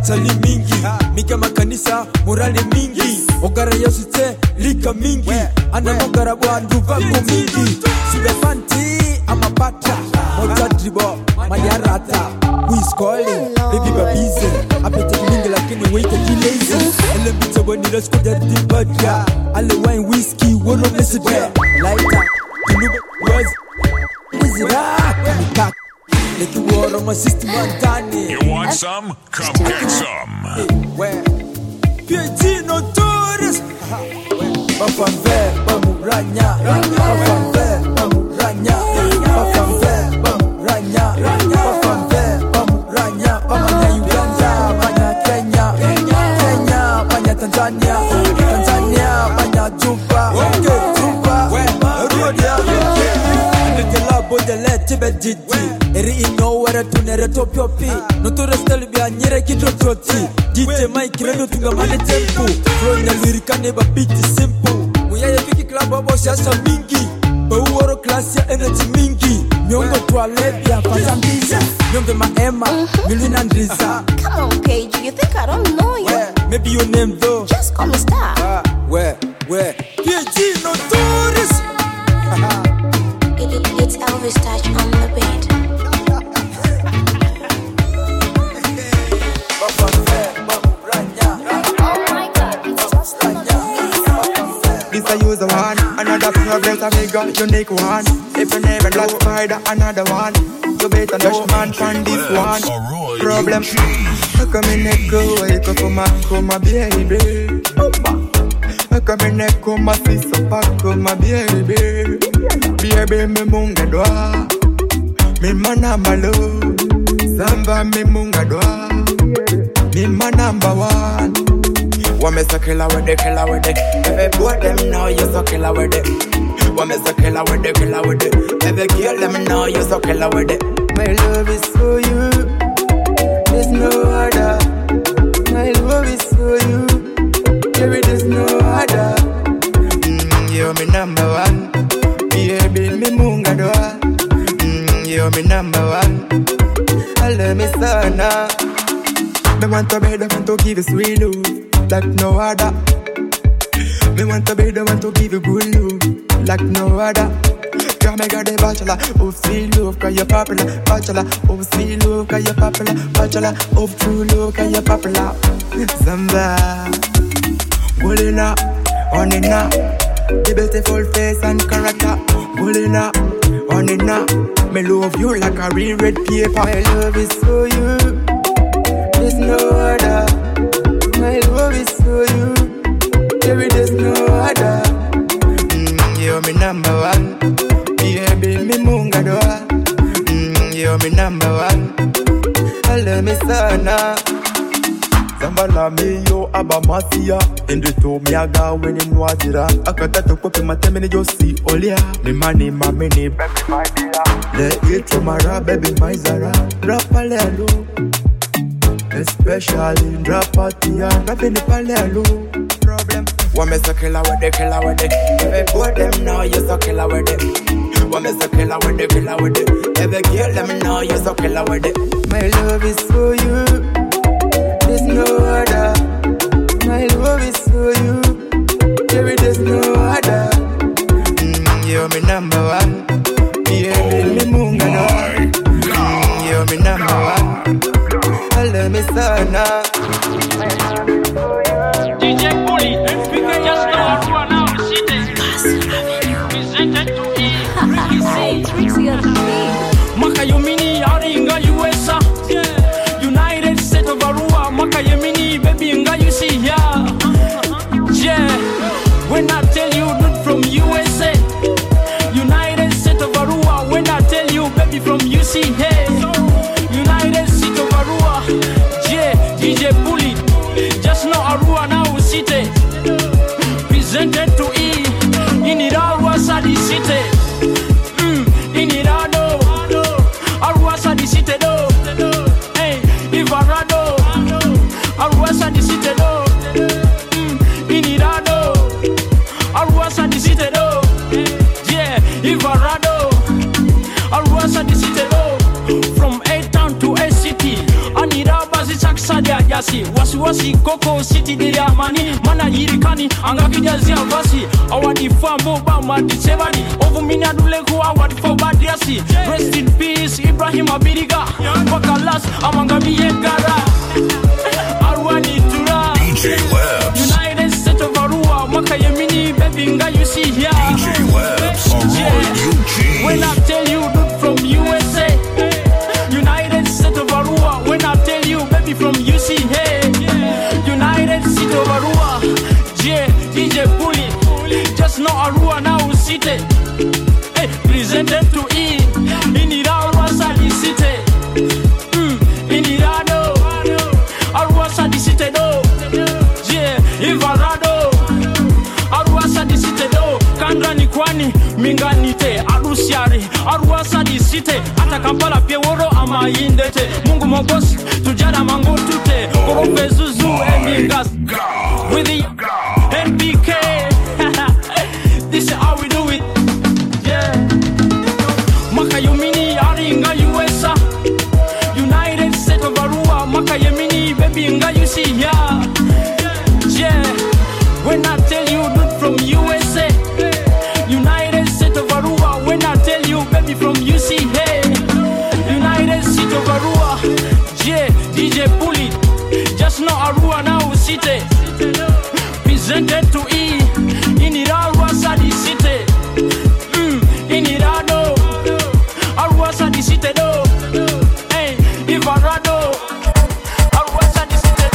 chali mingi mika makanisa morale mingi ogara yosite lika mingi anamogara bwandu vako mingi sibefanti amapata moja dribo maliarata who is calling baby babize apete mingi lakini wait kilazy ele bitabo ni let's go dirty badja ale wine whiskey woro mesida lighter tunube was is rock let you war on my system Montani. You want some? Come get some. Where? PG no tourist. Bafambe, bamuranya. Bafambe, bamuranya. Bafambe, bamuranya. Bafambe, bamuranya. Bamanya Uganda, banya Kenya. Kenya, banya Tanzania. Tanzania, banya Juba. Juba, Rhodia. Ndekela bodele tibedidi. Eri ino wara tunere topiopi Notore style bia nyere kidrototi DJ Mike reno tungamane tempo Flow na lyrika neba beat simple Muya ya fiki club abo siasa mingi Bauoro klasi ya energy mingi Miongo tualebia fazambiza Miongo maema, milina ndriza Come on Paige, you think I don't know you? Maybe your name though Just call me Star Where? PG Notorious It's Elvis Touch on the beat This I use the one, another problem to make a unique one. If you never lost spider, another one. You better know man from this one. Problem. I come in echo, wake up my baby. I come in echo, my sister, pack my baby. Baby, me munga doa. Me mana malo. Samba me munga doa. Me my number one. One me so killer with it. Every boy them know you so killer with it. One me so killer with it. Every girl them know you so killer with it. My love is for you. There's no other. My love is for you. Baby, there's no other. You're me number one. Baby, me munga doa. You're me number one. I love me sana. Me want to be the one to give you sweet love, like no other. Me want to be the one to give you good love, like no other. Come me got the bachelor of sweet love, cause you're popular. Bachelor of sweet love, cause you're popular. Bachelor of true love, cause you're popular. Zamba, Bolina, Onina, the beautiful face and character. Bolina, Onina, me love you like a real red paper. My love is for you. There's no other. My love is for you. Baby, there's no other. You're me number one. Baby, me munga doa. You're me number one. I love me sana. Zambala me yo abamasia. Indito me aga when in wazira. Akata to kopi matemini jo si olia. Me mani mamini baby my dear. Le it tomorrow baby my zara. Rapale alo. Especially in drop party and rapping the palelo. Problem. One me so killer with it. Every boy them know you so killer with it. One me so killer with it. Every girl them know you so killer with it. My love is for you. There's no other. My love is for you. Baby, there's no other. You're me number one. Baby, me munga no. You're me number one. I love me sana. DJ Bully, just know to announce it. Presented to E. Trixie on the beat. Makayomini, Aringa, USA. United States of Arua, Makayomini, baby, Inga, you see here. Yeah, when I tell you, not from USA. United States of Arua, when I tell you, baby, from UC, hey. United States of Arua, yeah, DJ Bully, just know Arua now city. Presented to E, in it Arua Sadi city. In it Arua Sadi city do. Hey, Ivarado, Arua Sadi city do. In it Arua Sadi city do. Yeah, Ivarado, Arua Sadi city do. From A town to A city, Anira Bazi Saksadia. yasi wasi koko city diri amani mana yirikani anga kijazi avasi awadi fambo ba mati sevani ovumina dule ku awadi for bad yasi rest in peace Ibrahim Abiriga Bakalas amanga miyegara Arwani Tura DJ Webs United States of Arua Maka Yemini baby nga you see here DJ Webs yeah. When I tell you dude from USA United States of Arua when I tell you baby from UC hey United States of Arua yeah DJ Bully just know Arua now city hey presented to E in Arua Sadi city in Irado Arua Sadi city do yeah Ivarado Arua Sadi city do Kandra ni kwani minganite arusiari Arua Sadi city ata Kampala pie woro ama indete Mungu mobosi tujara mango tute Korope zuzu emingas with the NBK this is how we do it yeah Maka yumini aringa USA United States of Arua Maka yemini baby nga you see here yeah when I tell you dude from USA United States of Arua when I tell you baby from UC hey United States of Arua yeah DJ Bully just know Arua now city presented to E in Arua Sadi city in Irado Arua Sadi city do hey Ivarado Arua Sadi city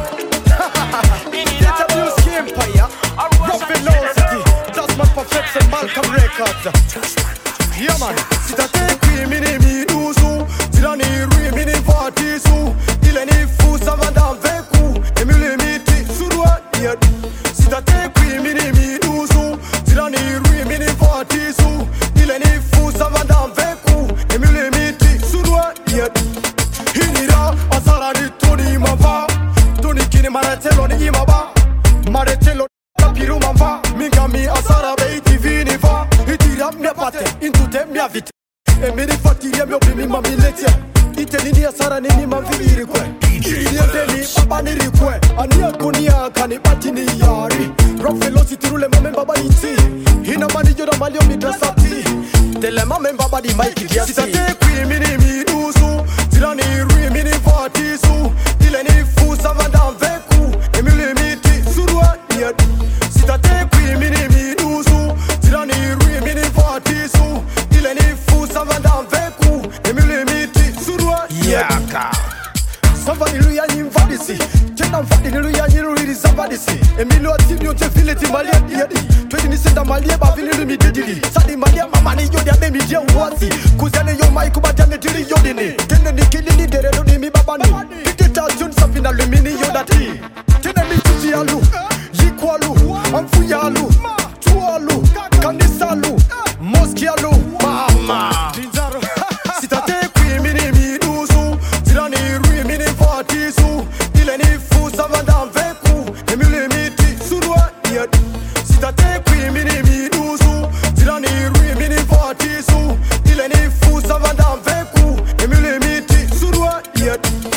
do in Irado Empire Rough Velocity Das man perfekt Malcolm Records yeah man Sita te mini mi duzu Tirani rui mini vatisu Ile ni fusa vandam veku Emile miti surwa yad Sita te mini mi duzu Tirani rui mini vatisu Ile ni fusa vandam veku Emile miti surwa yad Hinira asara ni toni mava Toni kini maratelo ni imaba Maretelo tapiru mava Mingami asara beiti vini va Itira mia pate intute mia vite E mini fatiria mio primi mamiletia Itelini asara nini maviri kwe Ilinia deni baba niri kwe Ania kunia kani bati ni yari Rock velocity rule mame baba iti Hina mani joda malio midrasati Tele mame baba di maiki kiasi Sita te kui mini midusu Tirani rui mini vatisu Ile ni fusa vandam veku Emile miti surwa yad Sita te kui mini midusu Tirani rui mini vatisu Ile ni fusa vandam veku Emile miti surwa yaka Somebody luya nyimvadisi Tena mfadi luya nyiruri zavadisi Emilio atini yote vile timalia diadi Twedi nisenda malie ba vile lumi didili Sadi malia mama ni yodi ame midye uwazi Kuzene yo mai kubadane diri yodini Tene ni kili ni dere lodi mi babani Kitita jun safina lumini yodati Tene mi tuti alu Yikwalu Amfuyalu Tualu Kanisalu Moskialu Mama Sita te kui mini midusu Tirani rui mini vatisu Ile ni fusa vandam veku Emile miti surwa yad Sita te kui mini midusu Tirani rui mini vatisu Ile ni fusa vandam veku Emile miti surwa yad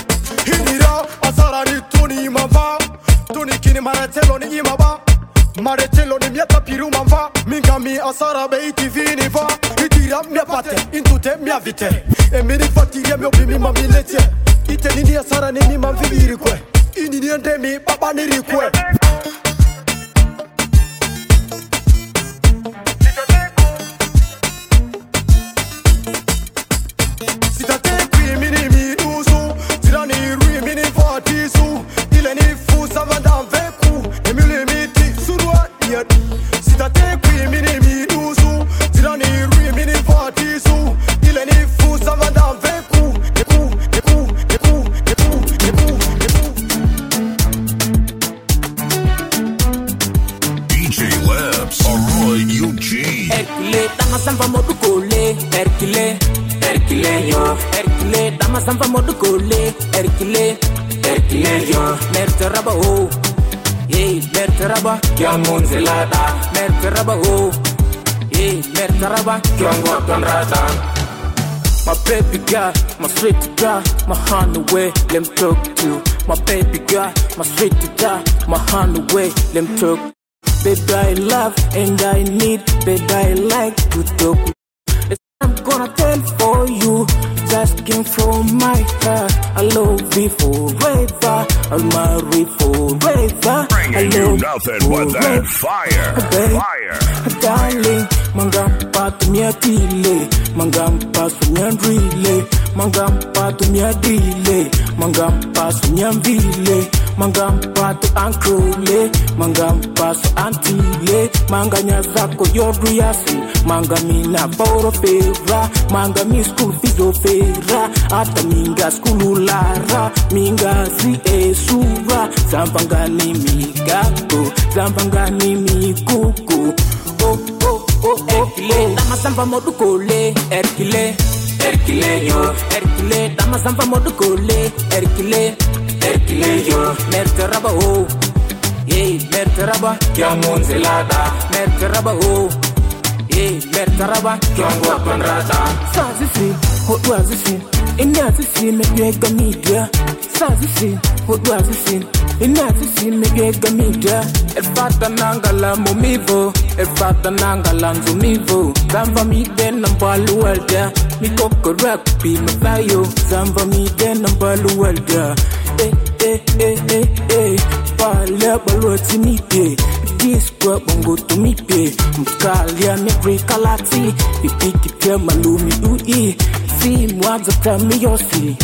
Hinira asara ni toni mava Toni kini maratelo ni imaba Maretelo ni miata piru mava Mingami asara beiti vini va Itira mia pate intute mia vite E mini fatiria mio primi mamiletie Ite nini asara nini maviri kwe Ini niende mi baba niri kwe Sita te kui mini midusu Tirani rui mini vatisu Ile ni fusa vandam veku Emile miti surwa yad Sita te kui mini midusu Tirani rui mini vatisu Ile ni fusa vandam veku DJ Webs Arua Eugene Hercule, dama samba modu kole Hercule, Hercule yo Hercule, dama samba modu kole Hercule, Hercule yo Merte raba ho Hey, merte raba Kya munzilada Merte raba ho Hey, merte raba Kya ngoton ratan My baby girl, my sweet girl, my hand away, let me talk to. My baby girl, my sweet girl, my hand away, let me talk. Baby I love and I need, baby I like to talk. I'm gonna tell for you, just came from my heart. I love you forever, I'll marry forever. Bringing you nothing but that fire, fire. Darling, mangampa tumiatile, mangampa sunyandrile, mangampa tumiadile, mangampa sunyambile, mangampa tu ankole, mangampa su antile, manganya zako yoriasi, mangamina boro fera, mangami school fizo fera, ata minga skululara, minga si esura, zambangani migato, zambangani mikuku. Erkile, dama samba modukole, Erkile, Erkile yo, Erkile, dama samba modukole, Erkile, Erkile yo, merteraba ho, merteraba, kiamonzelada, merteraba ho, merteraba, kiangwa panrata. Sazisi, hotwazisi, inazisi megega media. Sazisi, hotwazisi, inazisi megega media. Elfata nangala momivo, elfata nangala nzumivo. Zamba mi den nambalu welda, mi koko rugby mafayo. Zamba mi den nambalu welda. Pala baloti mi pe, disco bongo to mi pe. Mkalia mi breakalati, ipiki pia malumi ui. Si mwaza tami yosi.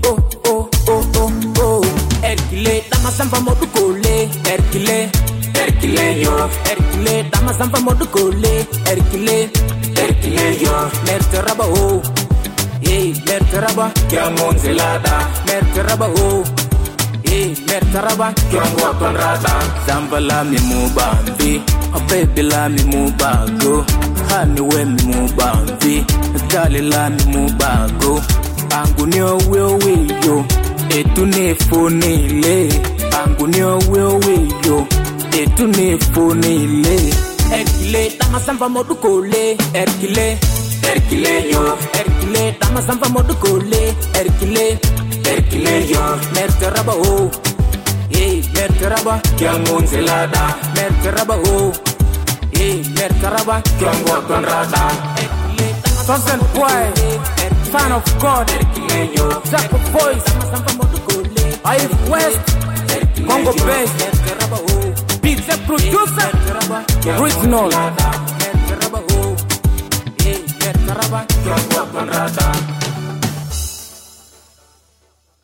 Erkile, dama samba modukole, Erkile, Erkile yo, Erkile, dama samba modukole, Erkile, Erkile yo, merteraba ho, merteraba, kiamonzelada, merteraba ho, merteraba, kiangwa panrata. Zamba la mi mubambi, a baby la mi mubago, honey we mi mubambi, dali la mi mubago, angunio yo. Etune fonele, angunio yo. Etune fonele. Erkile, dama samba modukole, Erkile, Erkile yo, Erkile, dama samba modukole, Erkile, Erkile yo, merteraba ho, merteraba, kiamonzelada, merteraba ho, merteraba, kiangwa panrata. Thousand boy, fan of God, Jack of voice, IF West, Congo Best, Pizza producer, original.